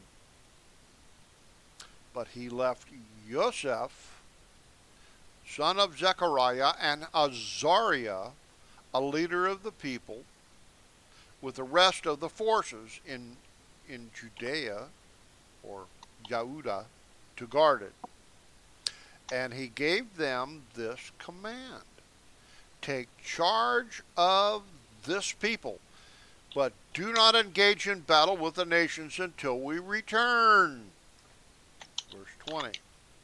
But he left Joseph, son of Zechariah, and Azariah, a leader of the people, with the rest of the forces in Judea, or Yehuda, to guard it. And he gave them this command: take charge of this people, but do not engage in battle with the nations until we return. Verse 20.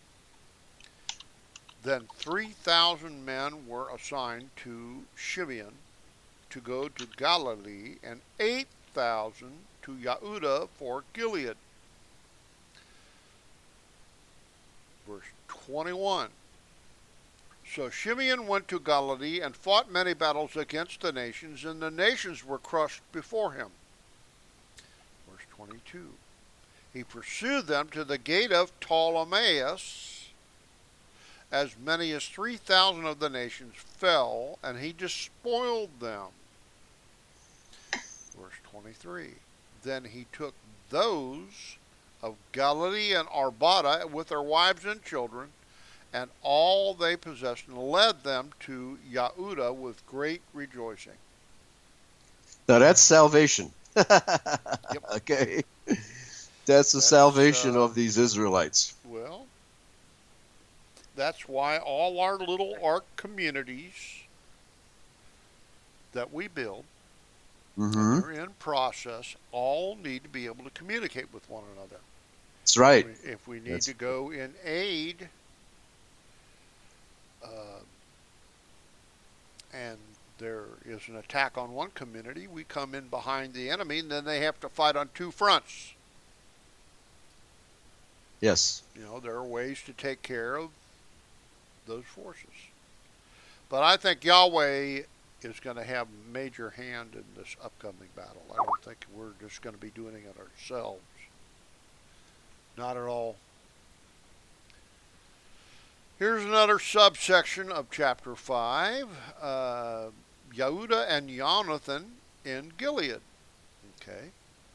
Then 3,000 men were assigned to Shimeon to go to Galilee, and 8,000 to Yehuda for Gilead. Verse 21. So Shimeon went to Galilee and fought many battles against the nations, and the nations were crushed before him. Verse 22. He pursued them to the gate of Ptolemais. As many as 3,000 of the nations fell, and he despoiled them. Verse 23. Then he took those of Galilee and Arba with their wives and children, and all they possessed, and led them to Yehuda with great rejoicing. Now that's salvation. Yep. Okay. That's the salvation of these Israelites. Well, that's why all our little ark communities that we build, they're in process, all need to be able to communicate with one another. That's right. If we need to go in aid, and there is an attack on one community, we come in behind the enemy, and then they have to fight on two fronts. Yes. You know, there are ways to take care of those forces. But I think Yahweh is going to have a major hand in this upcoming battle. I don't think we're just going to be doing it ourselves. Not at all. Here's another subsection of chapter 5. Yehuda and Jonathan in Gilead. Okay.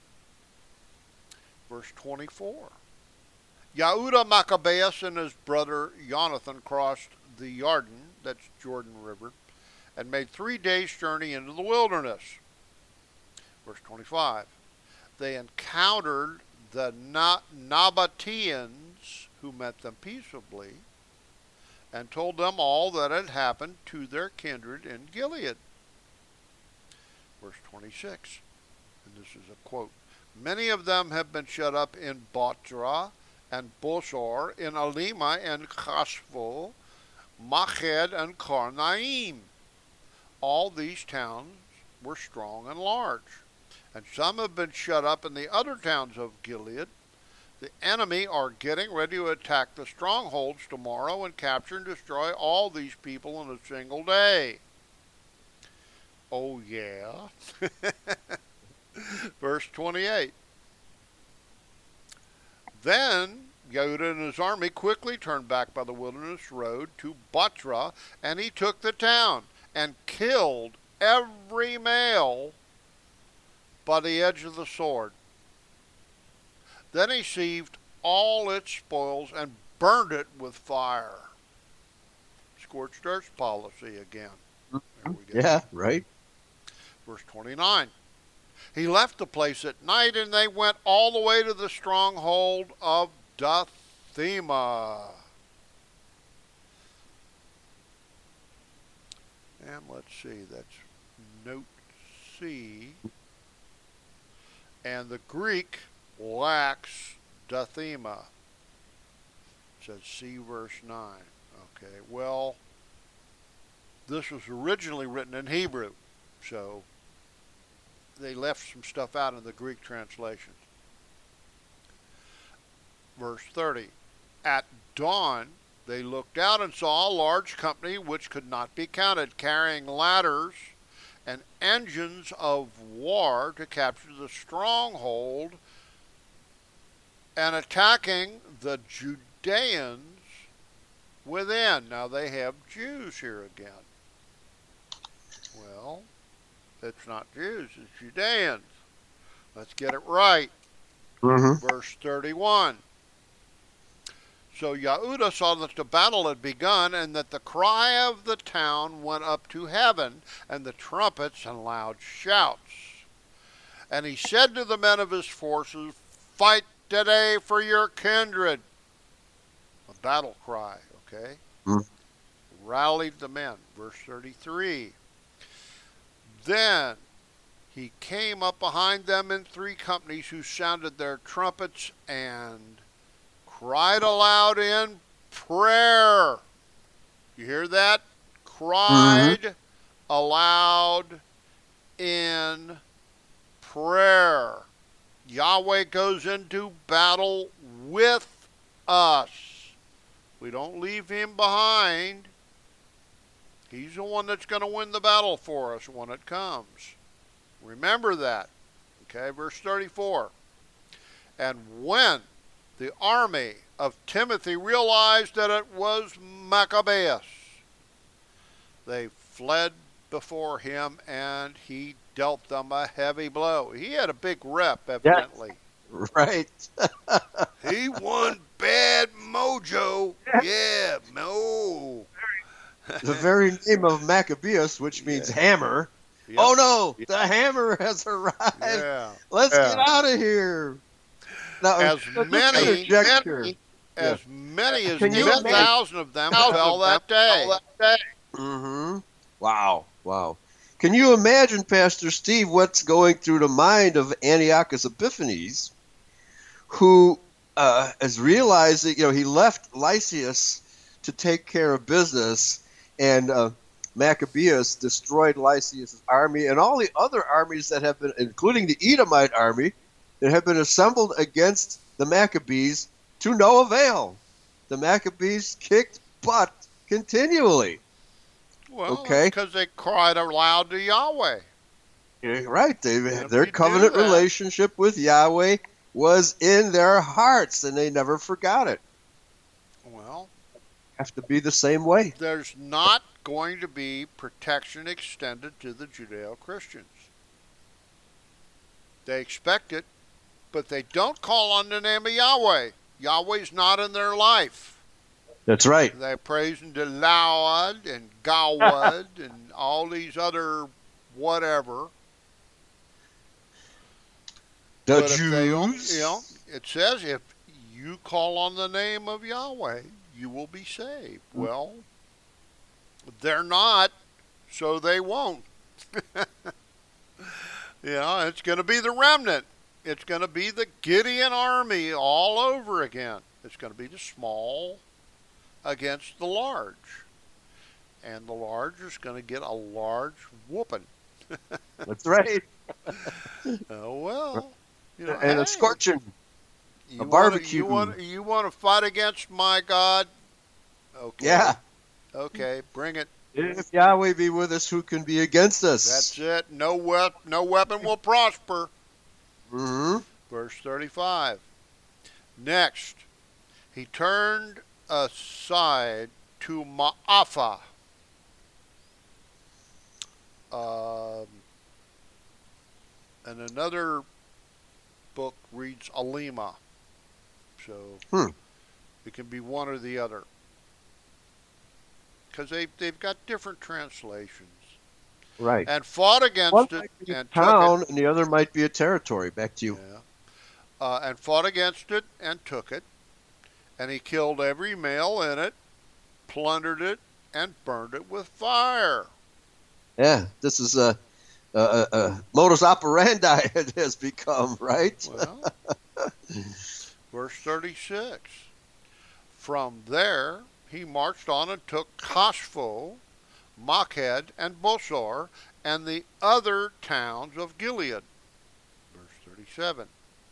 Verse 24. Yehuda Maccabeus and his brother Jonathan crossed the Yarden, that's Jordan River, and made 3 days' journey into the wilderness. Verse 25. They encountered the Nabateans, who met them peaceably, and told them all that had happened to their kindred in Gilead. Verse 26, and this is a quote, many of them have been shut up in Batra and Bosor, in Alima and Chashvo, Mached and Karnaim. All these towns were strong and large. And some have been shut up in the other towns of Gilead, The enemy are getting ready to attack the strongholds tomorrow and capture and destroy all these people in a single day. Oh, yeah. Verse 28. Then Yehuda and his army quickly turned back by the wilderness road to Batra, and he took the town and killed every male by the edge of the sword. Then he seized all its spoils and burned it with fire. Scorched earth policy again. There we go. Yeah, right. Verse 29. He left the place at night, and they went all the way to the stronghold of Dathema. And let's see, that's note C. And the Greek lacks Dathema. It says C verse 9. Okay, well, this was originally written in Hebrew, so they left some stuff out in the Greek translations. Verse 30. At dawn, they looked out and saw a large company which could not be counted, carrying ladders and engines of war to capture the stronghold and attacking the Judeans within. Now they have Jews here again. Well, it's not Jews, it's Judeans. Let's get it right. Mm-hmm. Verse 31. So Yehuda saw that the battle had begun, and that the cry of the town went up to heaven, and the trumpets and loud shouts. And he said to the men of his forces, "Fight today for your kindred." A battle cry, okay? Rallied the men. Verse 33. Then he came up behind them in 3 companies, who sounded their trumpets and cried aloud in prayer. You hear that? Cried aloud in prayer. Yahweh goes into battle with us. We don't leave him behind. He's the one that's going to win the battle for us when it comes. Remember that. Okay, verse 34. And when the army of Timothy realized that it was Maccabeus, they fled before him, and he dealt them a heavy blow. He had a big rep, evidently. Yeah, right. He won bad mojo. Yeah, no. The very name of Maccabeus, which means hammer. Yep. Oh no, the hammer has arrived. Yeah. Let's get out of here. Now, As many as Can you 10,000 of them fell that day. Mm-hmm. Wow. Can you imagine, Pastor Steve, what's going through the mind of Antiochus Epiphanes, who has realized that he left Lysias to take care of business, and Maccabeus destroyed Lysias' army and all the other armies that have been, including the Edomite army, that have been assembled against the Maccabees to no avail. The Maccabees kicked butt continually. Well, okay, because they cried aloud to Yahweh. Yeah, right. Their covenant relationship with Yahweh was in their hearts, and they never forgot it. Well, have to be the same way. There's not going to be protection extended to the Judeo-Christians. They expect it, but they don't call on the name of Yahweh. Yahweh's not in their life. That's right. They're praising Delawad and Gawad and all these other whatever. The but Jews. It says if you call on the name of Yahweh, you will be saved. Well, they're not, so they won't. It's going to be the remnant. It's going to be the Gideon army all over again. It's going to be the small against the large. And the large is going to get a large whooping. That's right. Oh, well. And a scorching. A barbecue. You want to fight against my God? Okay. Yeah. Okay, bring it. If Yahweh be with us, who can be against us? That's it. No weapon will prosper. Mm-hmm. Verse 35. Next, he turned aside to Ma'afa. And another book reads Alima. So it can be one or the other. Because they've got different translations. Right. And fought against One it might be a and town, took it. and the other might be a territory. Back to you. Yeah. And fought against it and took it. And he killed every male in it, plundered it, and burned it with fire. Yeah, this is a modus operandi it has become, right? Well, verse 36. From there he marched on and took Kashfo, Makhed, and Bosor, and the other towns of Gilead. Verse 37.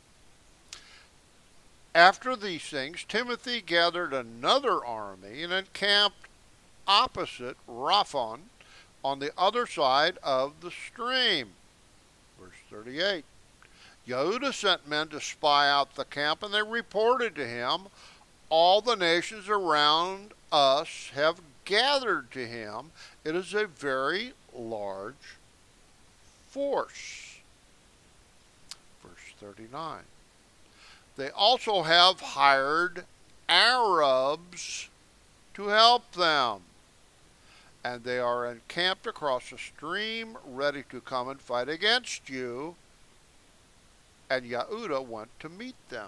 After these things, Timothy gathered another army and encamped opposite Raphon on the other side of the stream. Verse 38. Yehuda sent men to spy out the camp, and they reported to him, all the nations around us have gathered to him. It is a very large force. Verse 39. They also have hired Arabs to help them, and they are encamped across the stream, ready to come and fight against you. And Yehuda went to meet them.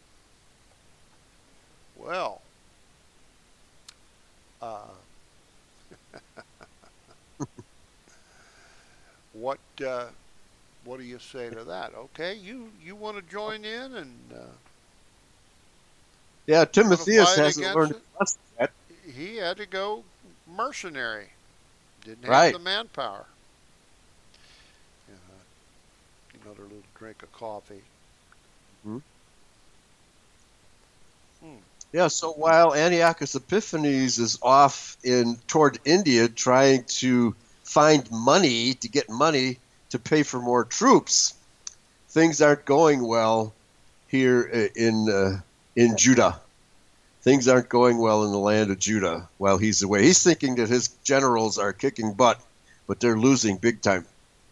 Well, what do you say to that? Okay, you want to join in and yeah, Timotheus hasn't learned it? the lesson yet. He had to go mercenary. Didn't have Right. the manpower. Another little drink of coffee. Yeah, so while Antiochus Epiphanes is off toward India trying to find money to get money to pay for more troops, things aren't going well here in Judah. Things aren't going well in the land of Judah while he's away. He's thinking that his generals are kicking butt, but they're losing big time.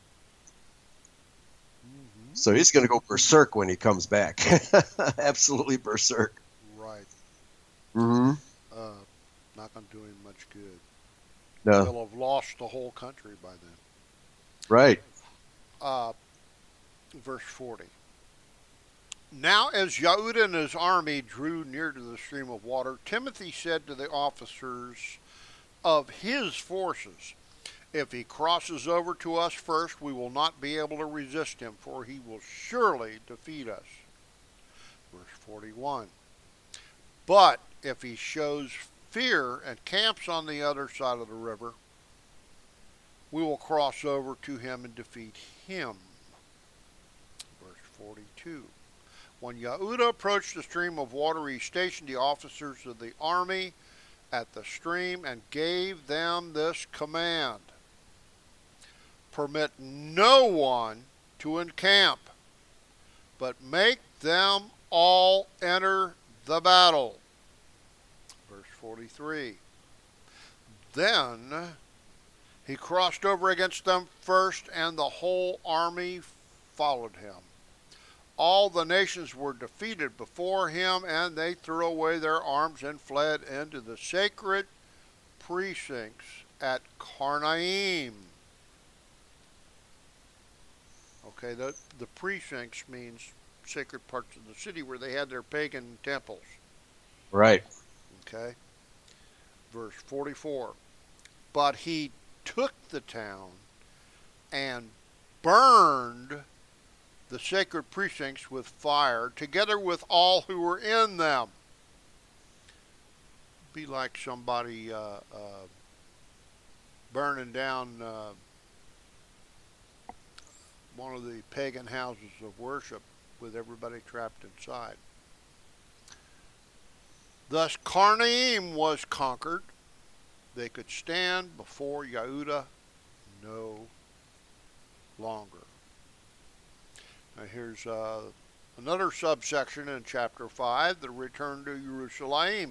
Mm-hmm. So he's going to go berserk when he comes back. Absolutely berserk. Right. Mm-hmm. Not going to do him much good. No. They'll have lost the whole country by then. Right. Verse 40. Now as Yehuda and his army drew near to the stream of water, Timothy said to the officers of his forces, if he crosses over to us first, we will not be able to resist him, for he will surely defeat us. Verse 41. But if he shows fear and camps on the other side of the river, we will cross over to him and defeat him. Verse 42. When Yehuda approached the stream of water, he stationed the officers of the army at the stream and gave them this command: permit no one to encamp, but make them all enter the battle. Verse 43. Then he crossed over against them first, and the whole army followed him. All the nations were defeated before him, and they threw away their arms and fled into the sacred precincts at Karnaim. Okay, the precincts means sacred parts of the city where they had their pagan temples. Right. Okay. Verse 44. But he took the town and burned the sacred precincts with fire, together with all who were in them. Be like somebody burning down one of the pagan houses of worship with everybody trapped inside. Thus Karnaim was conquered. They could stand before Yehuda no longer. Now here's another subsection in chapter 5, the return to Jerusalem.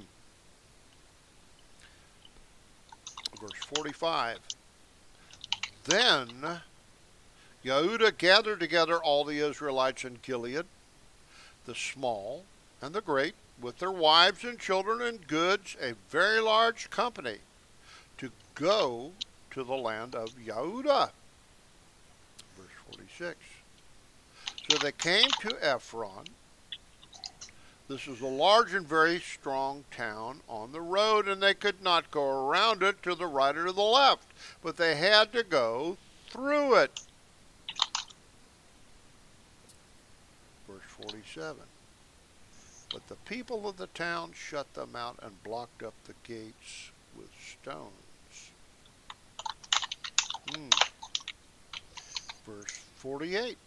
Verse 45. Then Yehuda gathered together all the Israelites in Gilead, the small and the great, with their wives and children and goods, a very large company, to go to the land of Yehuda. Verse 46. So they came to Ephron. This is a large and very strong town on the road, and they could not go around it to the right or to the left, but they had to go through it. Verse 47. But the people of the town shut them out and blocked up the gates with stones. Verse 48.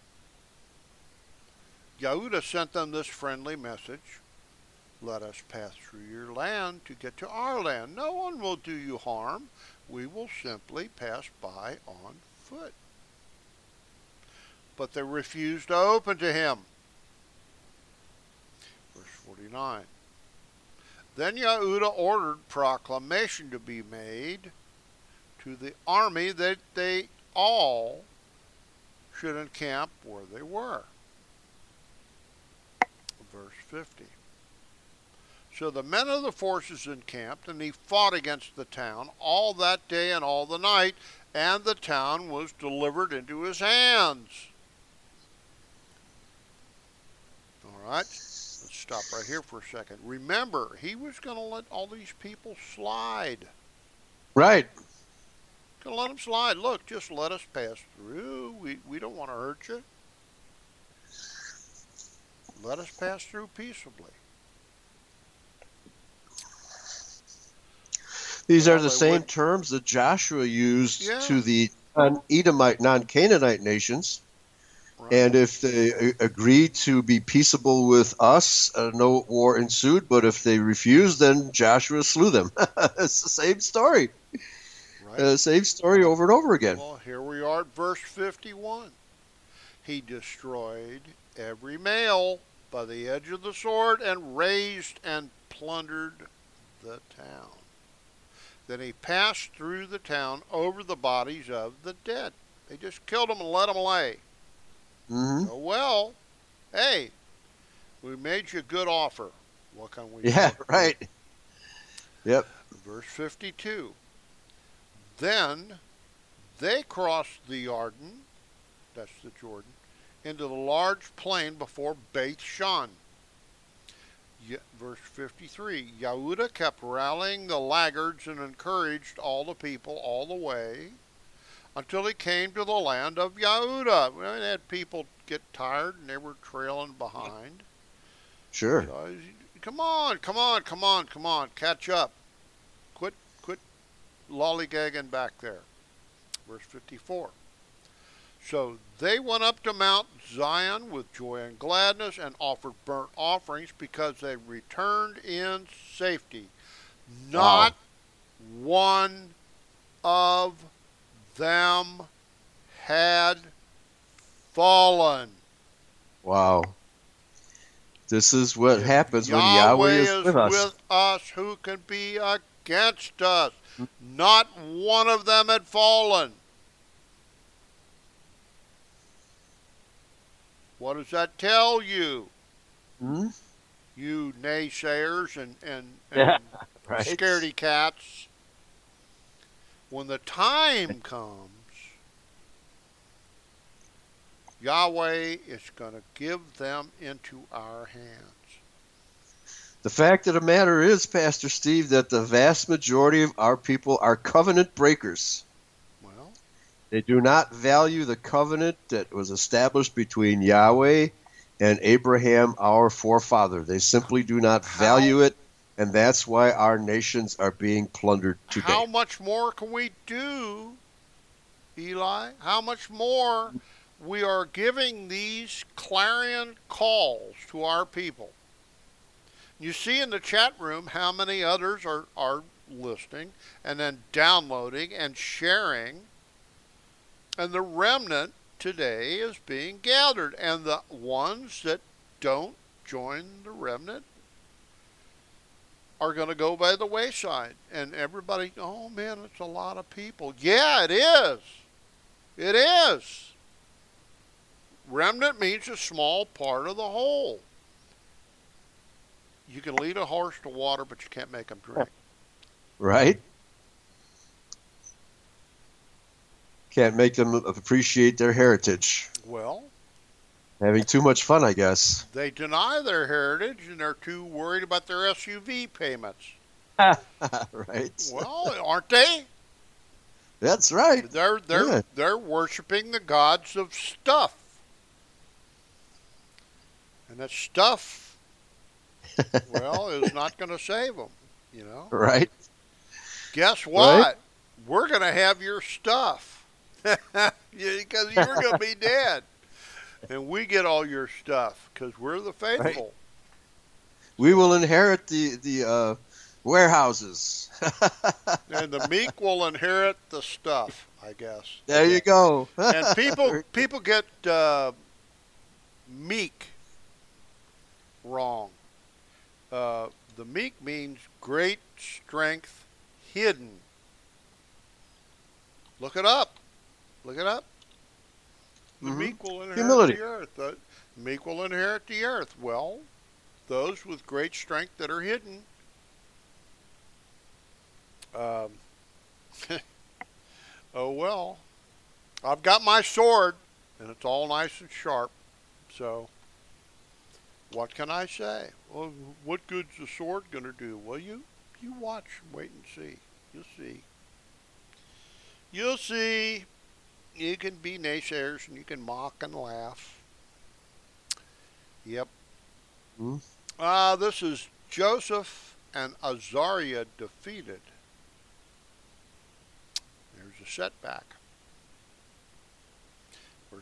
Yehuda sent them this friendly message. Let us pass through your land to get to our land. No one will do you harm. We will simply pass by on foot. But they refused to open to him. Verse 49. Then Yehuda ordered proclamation to be made to the army that they all should encamp where they were. Verse 50. So the men of the forces encamped, and he fought against the town all that day and all the night, and the town was delivered into his hands. All right, let's stop right here for a second. Remember, he was going to let all these people slide. Right. Going to let them slide. Look, just let us pass through. We don't want to hurt you. Let us pass through peaceably. These are the same terms that Joshua used to the Edomite, non-Canaanite nations. Right. And if they agreed to be peaceable with us, no war ensued. But if they refused, then Joshua slew them. It's the same story. Right. Same story over and over again. Well, here we are at verse 51. He destroyed every male by the edge of the sword and razed and plundered the town. Then he passed through the town over the bodies of the dead. They just killed them and let them lay. Mm-hmm. Oh, well, hey, we made you a good offer. What can we do? Yeah, right. Yep. Verse 52. Then they crossed the Jordan, that's the Jordan, into the large plain before Beth Shan. Verse 53, Yehuda kept rallying the laggards and encouraged all the people all the way until he came to the land of Yehuda. Well, they had people get tired and they were trailing behind. Sure. So, come on, catch up. Quit lollygagging back there. Verse 54. So they went up to Mount Zion with joy and gladness and offered burnt offerings because they returned in safety. Not one of them had fallen. Wow. This is what happens when Yahweh is with us. With us, who can be against us? Not one of them had fallen. What does that tell you? Hmm? You naysayers and right. scaredy cats. When the time comes, Yahweh is going to give them into our hands. The fact of the matter is, Pastor Steve, that the vast majority of our people are covenant breakers. Well, they do not value the covenant that was established between Yahweh and Abraham, our forefather. They simply do not value it, and that's why our nations are being plundered today. How much more can we do, Eli? How much more we are giving these clarion calls to our people? You see in the chat room how many others are listening and then downloading and sharing. And the remnant today is being gathered. And the ones that don't join the remnant are going to go by the wayside. And everybody, oh man, it's a lot of people. Yeah, it is. It is. Remnant means a small part of the whole. You can lead a horse to water, but you can't make him drink. Right? Can't make them appreciate their heritage. Well, having too much fun, I guess. They deny their heritage, and they're too worried about their SUV payments. Right. Well, aren't they? That's right. They're worshiping the gods of stuff. And that stuff, well, is not going to save them, you know? Right. Guess what? Right? We're going to have your stuff. Because you're going to be dead. And we get all your stuff because we're the faithful. Right. We will inherit the warehouses. And the meek will inherit the stuff, I guess. There you go. And people get meek wrong. The meek means great strength hidden. Look it up. Look it up. The meek will inherit the earth. The meek will inherit the earth. Well, those with great strength that are hidden. Oh well. I've got my sword, and it's all nice and sharp. So, what can I say? Well, what good's the sword going to do? Well, you watch, wait and see. You'll see. You'll see. You can be naysayers and you can mock and laugh. Yep. This is Joseph and Azariah defeated. There's a setback. Verse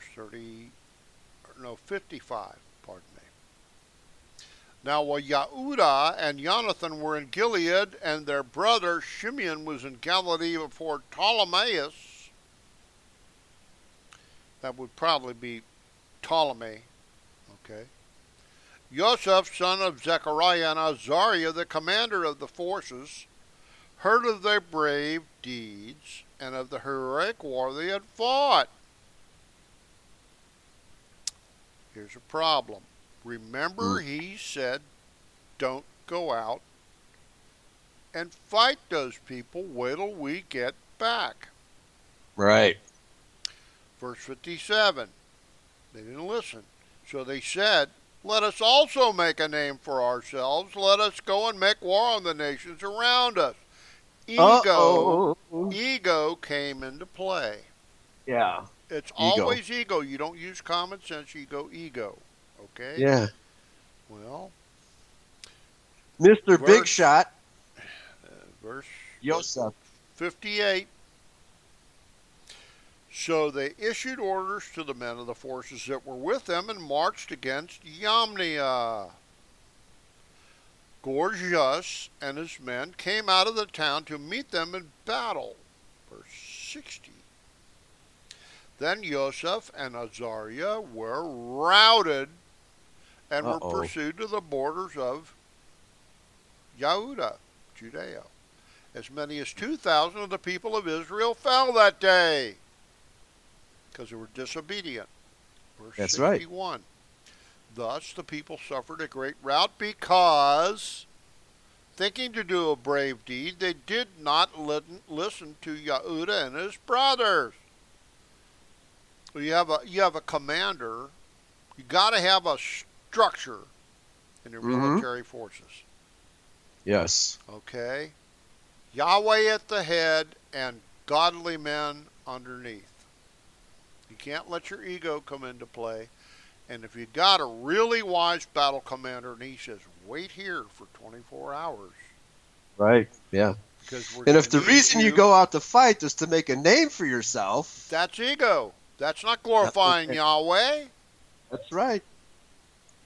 55, pardon me. Now, while Yehuda and Jonathan were in Gilead, and their brother Shimeon was in Galilee before Ptolemais, that would probably be Ptolemy, okay? Joseph, son of Zechariah, and Azariah, the commander of the forces, heard of their brave deeds and of the heroic war they had fought. Here's a problem. Remember, he said, don't go out and fight those people. Wait till we get back. Right. Verse 57. They didn't listen. So they said, let us also make a name for ourselves. Let us go and make war on the nations around us. Ego came into play. Yeah. It's always ego. You don't use common sense. You go ego. Okay? Yeah. Well, Mr. Big Shot. Verse Joseph. 58. So they issued orders to the men of the forces that were with them and marched against Yamnia. Gorgias and his men came out of the town to meet them in battle. Verse 60. Then Joseph and Azariah were routed and were pursued to the borders of Yehuda, Judea. As many as 2,000 of the people of Israel fell that day because they were disobedient. Verse 61. Right. Thus the people suffered a great rout because, thinking to do a brave deed, they did not listen to Yehuda and his brothers. So you have a commander. You got to have a structure in your military forces. Yes. Okay. Yahweh at the head and godly men underneath. You can't let your ego come into play. And if you got a really wise battle commander and he says, wait here for 24 hours. Right, yeah. And if the reason you go out to fight is to make a name for yourself. That's ego. That's not glorifying Yahweh. That's right.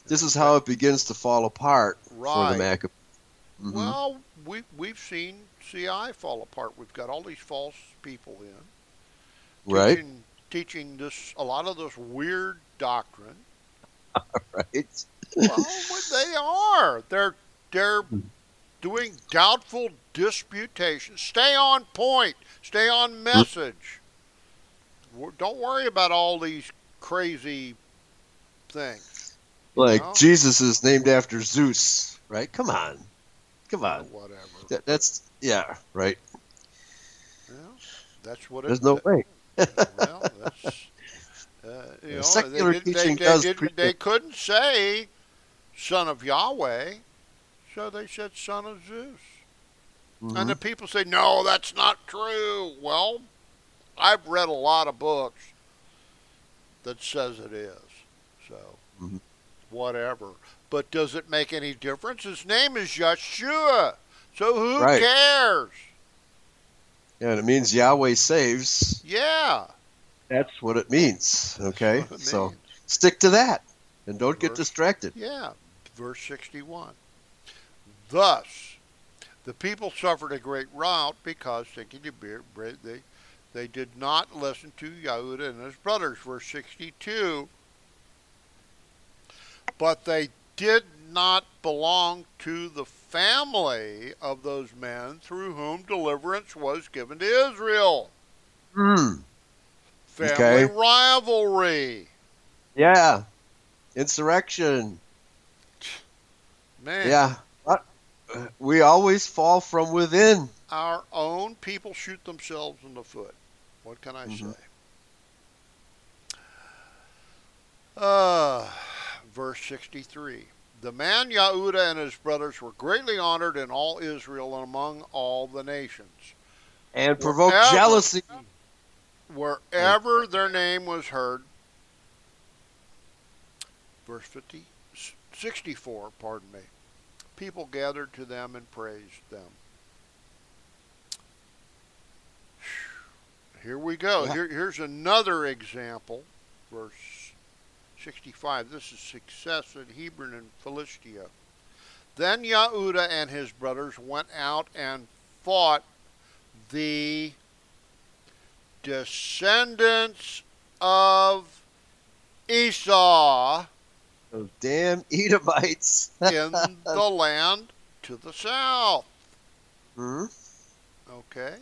this is how it begins to fall apart for Right. the Maccabees. Well, we've seen CI fall apart. We've got all these false people in Right, teaching a lot of this weird doctrine. right. Well, what they are. They're doing doubtful disputation. Stay on point. Stay on message. Don't worry about all these crazy things. Like know? Jesus is named after Zeus, right? Come on. Whatever. That's right. Yeah, that's what There's no way. Well, that's Secular teaching does preach they couldn't say son of Yahweh, so they said son of Zeus. And the people say, no, that's not true. Well, I've read a lot of books that says it is. So, whatever. But does it make any difference? His name is Yeshua. So who cares? Yeah, and it means Yahweh saves. Yeah. That's what it means. Okay? That's what it So means. stick to that and don't get distracted. Yeah. Verse 61. Thus, the people suffered a great rout because, thinking they did not listen to Yehuda and his brothers. Verse 62. But they did not belong to the family of those men through whom deliverance was given to Israel. Family rivalry. Yeah. Insurrection. Man. Yeah. We always fall from within. Our own people shoot themselves in the foot. What can I say? Verse 63. The man Yehuda and his brothers were greatly honored in all Israel and among all the nations. And provoked jealousy. Wherever their name was heard. Verse 64, pardon me. People gathered to them and praised them. Here we go. Yeah. Here's another example. Verse 65. This is success at Hebron and Philistia. Then Yehuda and his brothers went out and fought the descendants of Esau. Those damn Edomites. In the land to the south. Okay.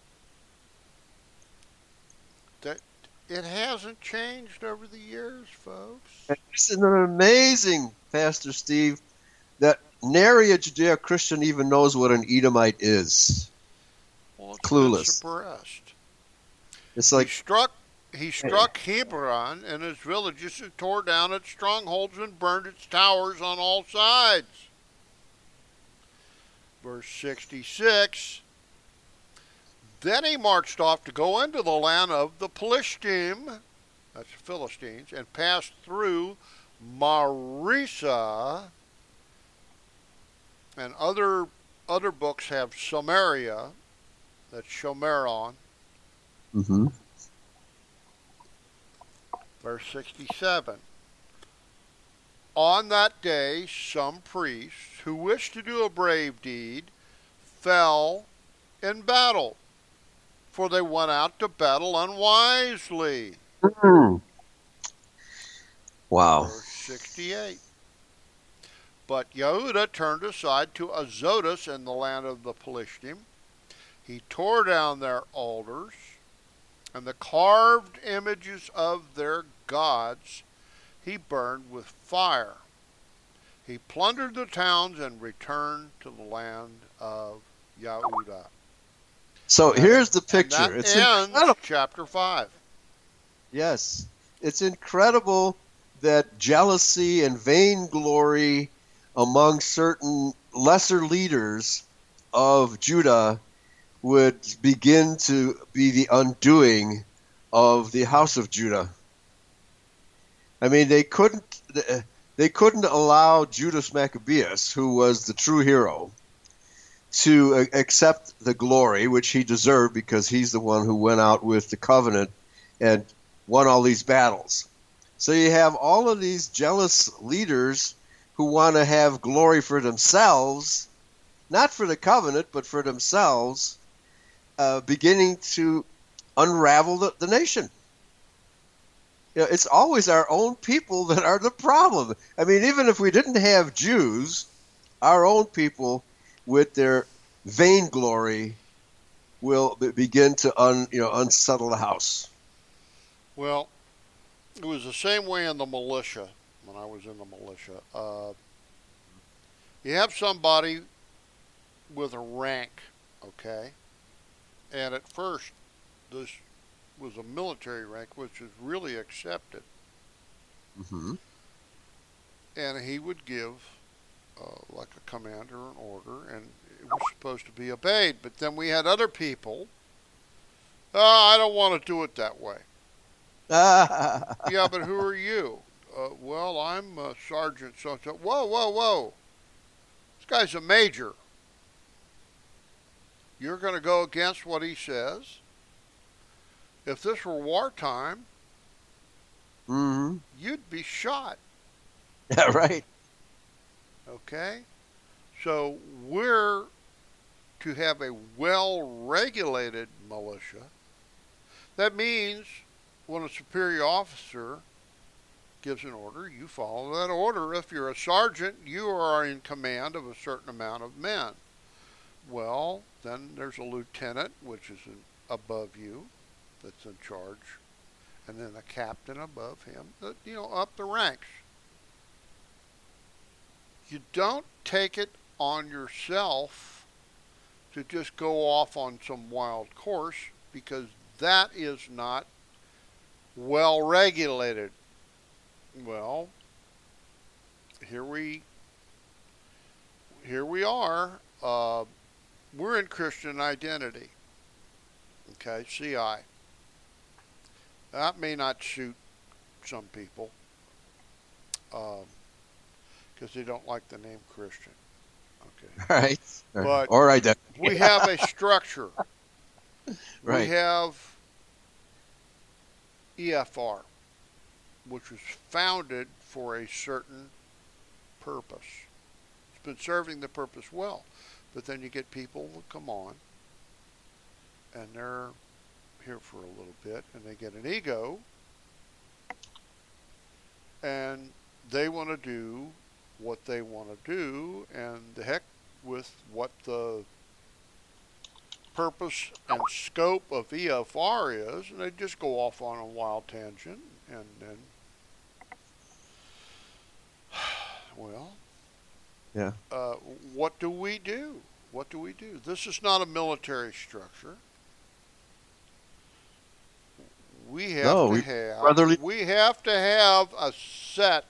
It hasn't changed over the years, folks. Isn't it amazing, Pastor Steve, that nary a Judeo-Christian even knows what an Edomite is? Well, it's clueless. Suppressed. It's like he struck Hebron and its villages and tore down its strongholds and burned its towers on all sides. Verse 66. Then he marched off to go into the land of the Plishtim, that's the Philistines, and passed through Marisa, and other books have Samaria, that's Shomeron. Verse 67. On that day, some priests who wished to do a brave deed fell in battle, for they went out to battle unwisely. Wow. Verse 68. But Yehuda turned aside to Azotus in the land of the Plishtim. He tore down their altars, and the carved images of their gods he burned with fire. He plundered the towns and returned to the land of Yehuda. So here's the picture. And that It's ends incredible. chapter 5. Yes. It's incredible that jealousy and vainglory among certain lesser leaders of Judah would begin to be the undoing of the house of Judah. I mean, they couldn't allow Judas Maccabeus, who was the true hero, to accept the glory, which he deserved because he's the one who went out with the covenant and won all these battles. So you have all of these jealous leaders who want to have glory for themselves, not for the covenant, but for themselves, beginning to unravel the nation. It's always our own people that are the problem. I mean, even if we didn't have Jews, our own people, with their vainglory, will begin to unsettle the house. Well, it was the same way in the militia. When I was in the militia, you have somebody with a rank, okay, and at first this was a military rank, which is really accepted. Mm-hmm. And he would give, like a command or an order, and it was supposed to be obeyed. But then we had other people, I don't want to do it that way. Yeah, but who are you? Well, I'm Sergeant so-and-so. Whoa, whoa, whoa. This guy's a major. You're going to go against what he says? If this were wartime, Mm-hmm. you'd be shot. Yeah, right. Okay? So we're to have a well-regulated militia. That means when a superior officer gives an order, you follow that order. If you're a sergeant, you are in command of a certain amount of men. Well, then there's a lieutenant, which is above you, that's in charge, and then a captain above him, up the ranks. You don't take it on yourself to just go off on some wild course, because that is not well regulated. Well, here we are. We're in Christian Identity. Okay, CI. That may not suit some people because they don't like the name Christian. Okay. Right. But or identity. We have a structure. Right. We have EFR, which was founded for a certain purpose. It's been serving the purpose well. But then you get people that come on, and they're here for a little bit, and they get an ego, and they want to do what they want to do, and the heck with what the purpose and scope of EFR is, and they just go off on a wild tangent, and then, well, yeah. What do we do? What do we do? This is not a military structure. We have to have a set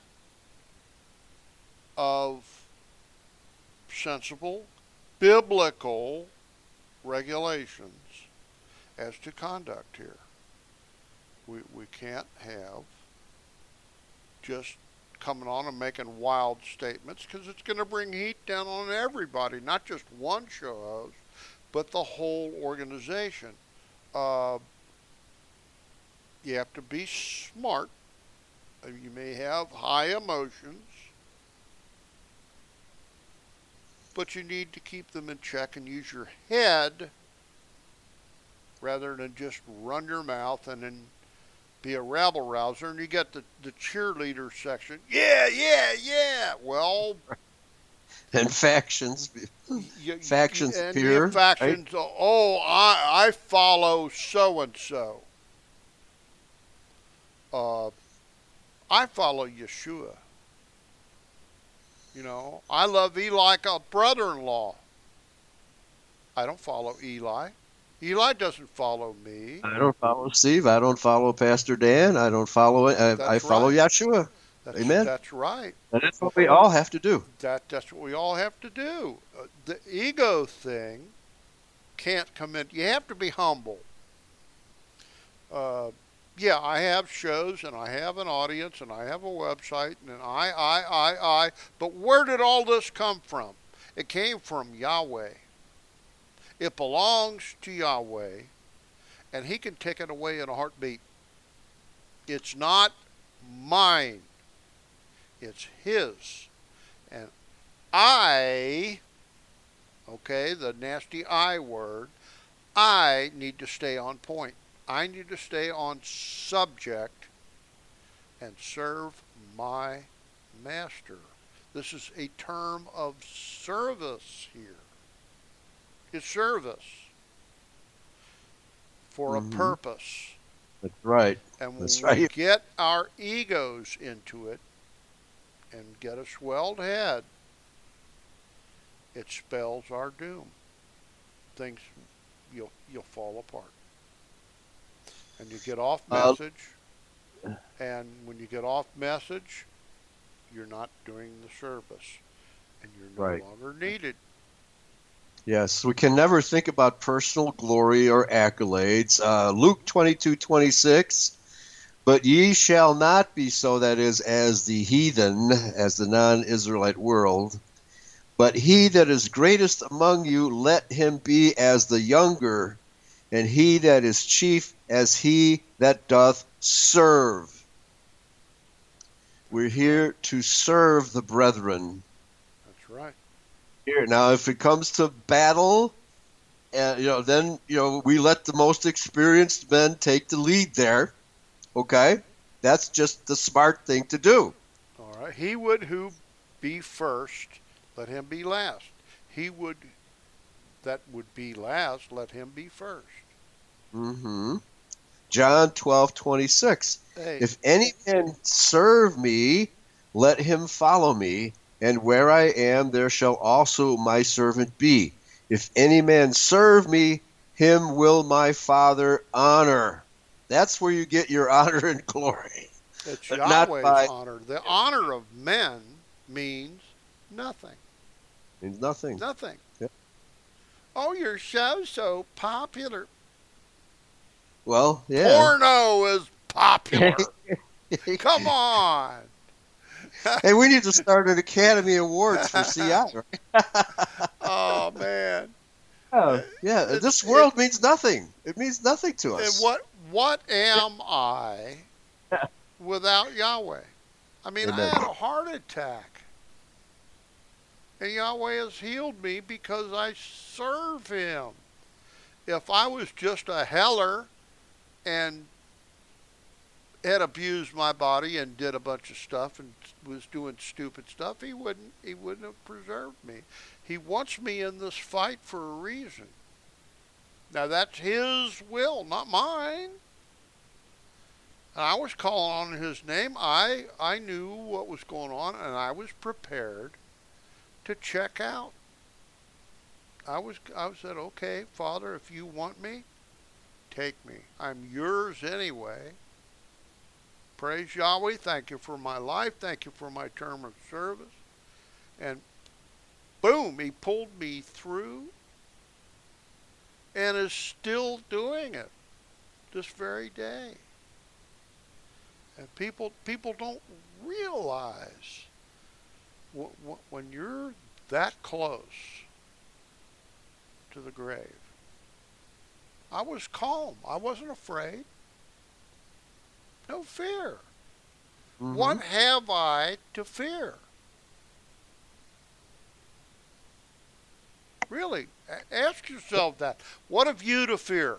of sensible, biblical regulations as to conduct here. We can't have just coming on and making wild statements, because it's going to bring heat down on everybody, not just one show host, but the whole organization. You have to be smart. You may have high emotions, but you need to keep them in check and use your head rather than just run your mouth and then be a rabble rouser. And you get the cheerleader section. Yeah. Well, and factions factions appear. Factions. Right? Oh, I follow so and so. I follow Yeshua. I love Eli like a brother-in-law. I don't follow Eli. Eli doesn't follow me. I don't follow Steve. I don't follow Pastor Dan. I don't follow it. I follow Yeshua. Amen. That's right. And that's what we all have to do. That's what we all have to do. The ego thing can't come in. You have to be humble. Yeah, I have shows, and I have an audience, and I have a website, and I. But where did all this come from? It came from Yahweh. It belongs to Yahweh, and He can take it away in a heartbeat. It's not mine. It's his. And I, okay, the nasty I word, I need to stay on point. I need to stay on subject and serve my master. This is a term of service here. It's service for a purpose. That's right. And when That's we right. get our egos into it and get a swelled head, it spells our doom. Things, you'll fall apart. And you get off message, and when you get off message, you're not doing the service, and you're no longer needed. Yes, we can never think about personal glory or accolades. Luke 22:26, but ye shall not be so, that is, as the heathen, as the non-Israelite world, but he that is greatest among you, let him be as the younger, and he that is chief as he that doth serve. We're here to serve the brethren. That's right. Here now, if it comes to battle, then we let the most experienced men take the lead there. Okay, that's just the smart thing to do. All right. He would who be first, let him be last. He would that would be last, let him be first. John 12:26. Hey. If any man serve me, let him follow me, and where I am, there shall also my servant be. If any man serve me, him will my Father honor. That's where you get your honor and glory. It's Yahweh's honor. The honor of men means nothing. Means nothing. Nothing. Yep. Oh, your show's so popular. Well, yeah. Porno is popular. Come on. Hey, we need to start an Academy Awards for CI, right? Oh, man. Oh, yeah. This world means nothing. It means nothing to us. And what am I without Yahweh? I mean, Amen. I had a heart attack. And Yahweh has healed me because I serve him. If I was just a heller and had abused my body and did a bunch of stuff and was doing stupid stuff, he wouldn't have preserved me. He wants me in this fight for a reason. Now that's his will, not mine. And I was calling on his name. I knew what was going on, and I was prepared to check out. I said, okay, Father, if you want me, take me. I'm yours anyway. Praise Yahweh. Thank you for my life. Thank you for my term of service. And boom, he pulled me through and is still doing it this very day. And people don't realize when you're that close to the grave. I was calm. I wasn't afraid. No fear. What have I to fear? Really, ask yourself that. What have you to fear?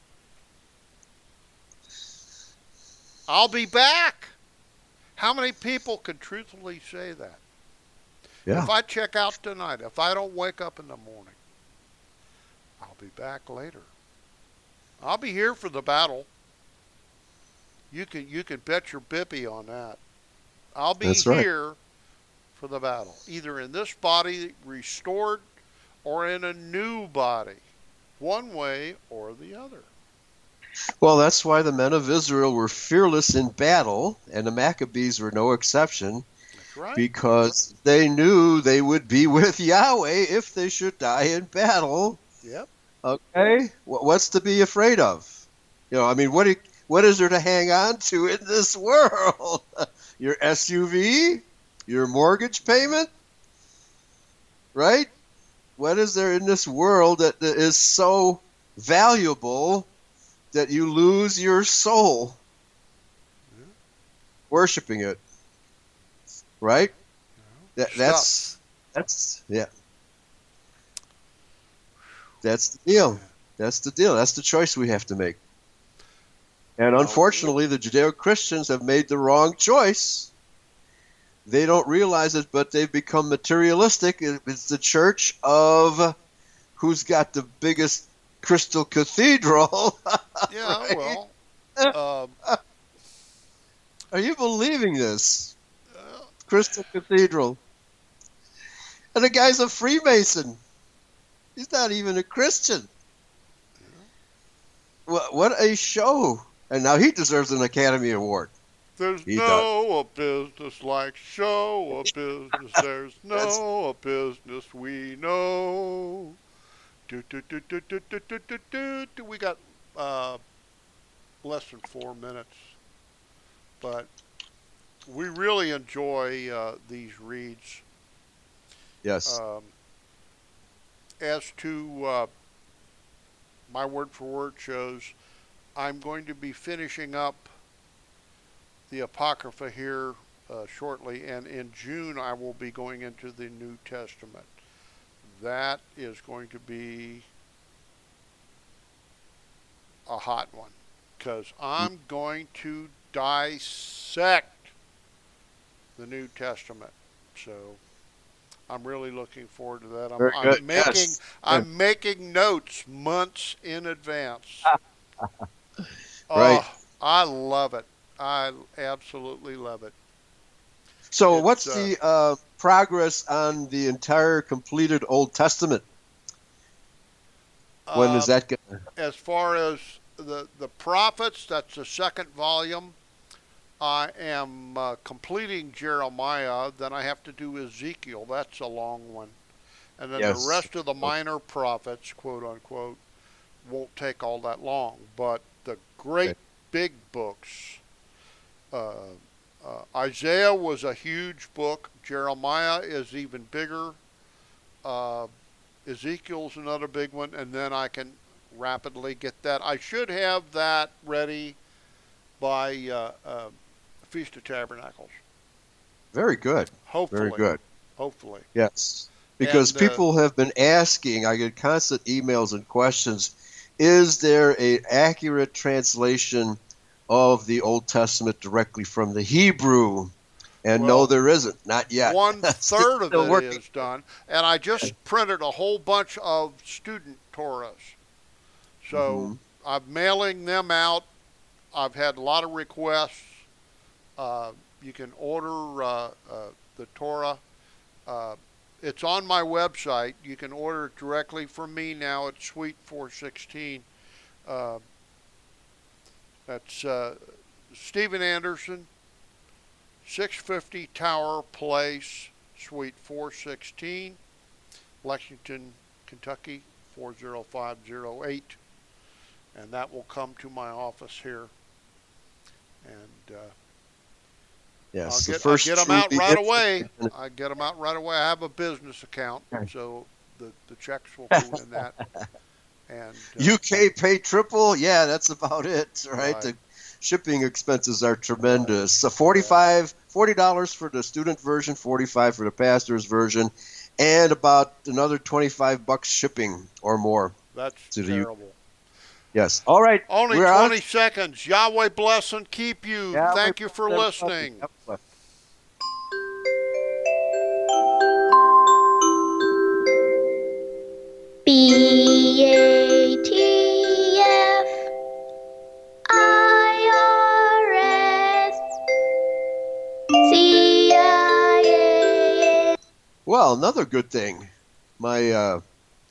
I'll be back. How many people can truthfully say that? Yeah. If I check out tonight, if I don't wake up in the morning, I'll be back later. I'll be here for the battle. You can bet your bippy on that. I'll be here for the battle, either in this body restored or in a new body, one way or the other. Well, that's why the men of Israel were fearless in battle, and the Maccabees were no exception. That's right. Because they knew they would be with Yahweh if they should die in battle. Yep. Okay? What's to be afraid of? I mean, what is there to hang on to in this world? Your SUV? Your mortgage payment? Right? What is there in this world that is so valuable that you lose your soul? worshiping it, right? That's yeah. That's the deal. That's the deal. That's the choice we have to make. And unfortunately, the Judeo-Christians have made the wrong choice. They don't realize it, but they've become materialistic. It's the church of who's got the biggest crystal cathedral. Yeah, right? well, Are you believing this? Crystal Cathedral. And the guy's a Freemason. He's not even a Christian. What a show. And now he deserves an Academy Award. there's no a business like show a business. There's no a business we know. Do, do, do, do, do, do, do, do, do, do. We got less than 4 minutes, but we really enjoy these reads. Yes. As to my word for word shows, I'm going to be finishing up the Apocrypha here shortly, and in June I will be going into the New Testament. That is going to be a hot one, because I'm going to dissect the New Testament. So I'm really looking forward to that. I'm making notes months in advance. Right. I love it. I absolutely love it. So what's the progress on the entire completed Old Testament? When is that going to... As far as the prophets, that's the second volume. I am completing Jeremiah. Then I have to do Ezekiel. That's a long one. And then the rest of the minor prophets, quote unquote, won't take all that long. But the great big books, Isaiah was a huge book. Jeremiah is even bigger. Ezekiel's another big one. And then I can rapidly get that. I should have that ready by Feast of Tabernacles. Very good. Hopefully. Very good. Hopefully. Yes. Because people have been asking, I get constant emails and questions, is there an accurate translation of the Old Testament directly from the Hebrew? And no, there isn't. Not yet. 1/3 of it is done. And I just printed a whole bunch of student Torahs. So I'm mailing them out. I've had a lot of requests. You can order the Torah. It's on my website. You can order it directly from me now at Suite 416. That's Stephen Anderson, 650 Tower Place, Suite 416, Lexington, Kentucky, 40508. And that will come to my office here. And yes, I'll get them out right away. I get them out right away. I have a business account, so the checks will go in that. And UK pay triple? Yeah, that's about it, right? The shipping expenses are tremendous. So $40 for the student version, $45 for the pastor's version, and about another $25 shipping or more. That's terrible. Yes. All right. Only 20 seconds. Yahweh bless and keep you. Thank you for listening. BATF IRS CIA. Well, another good thing. My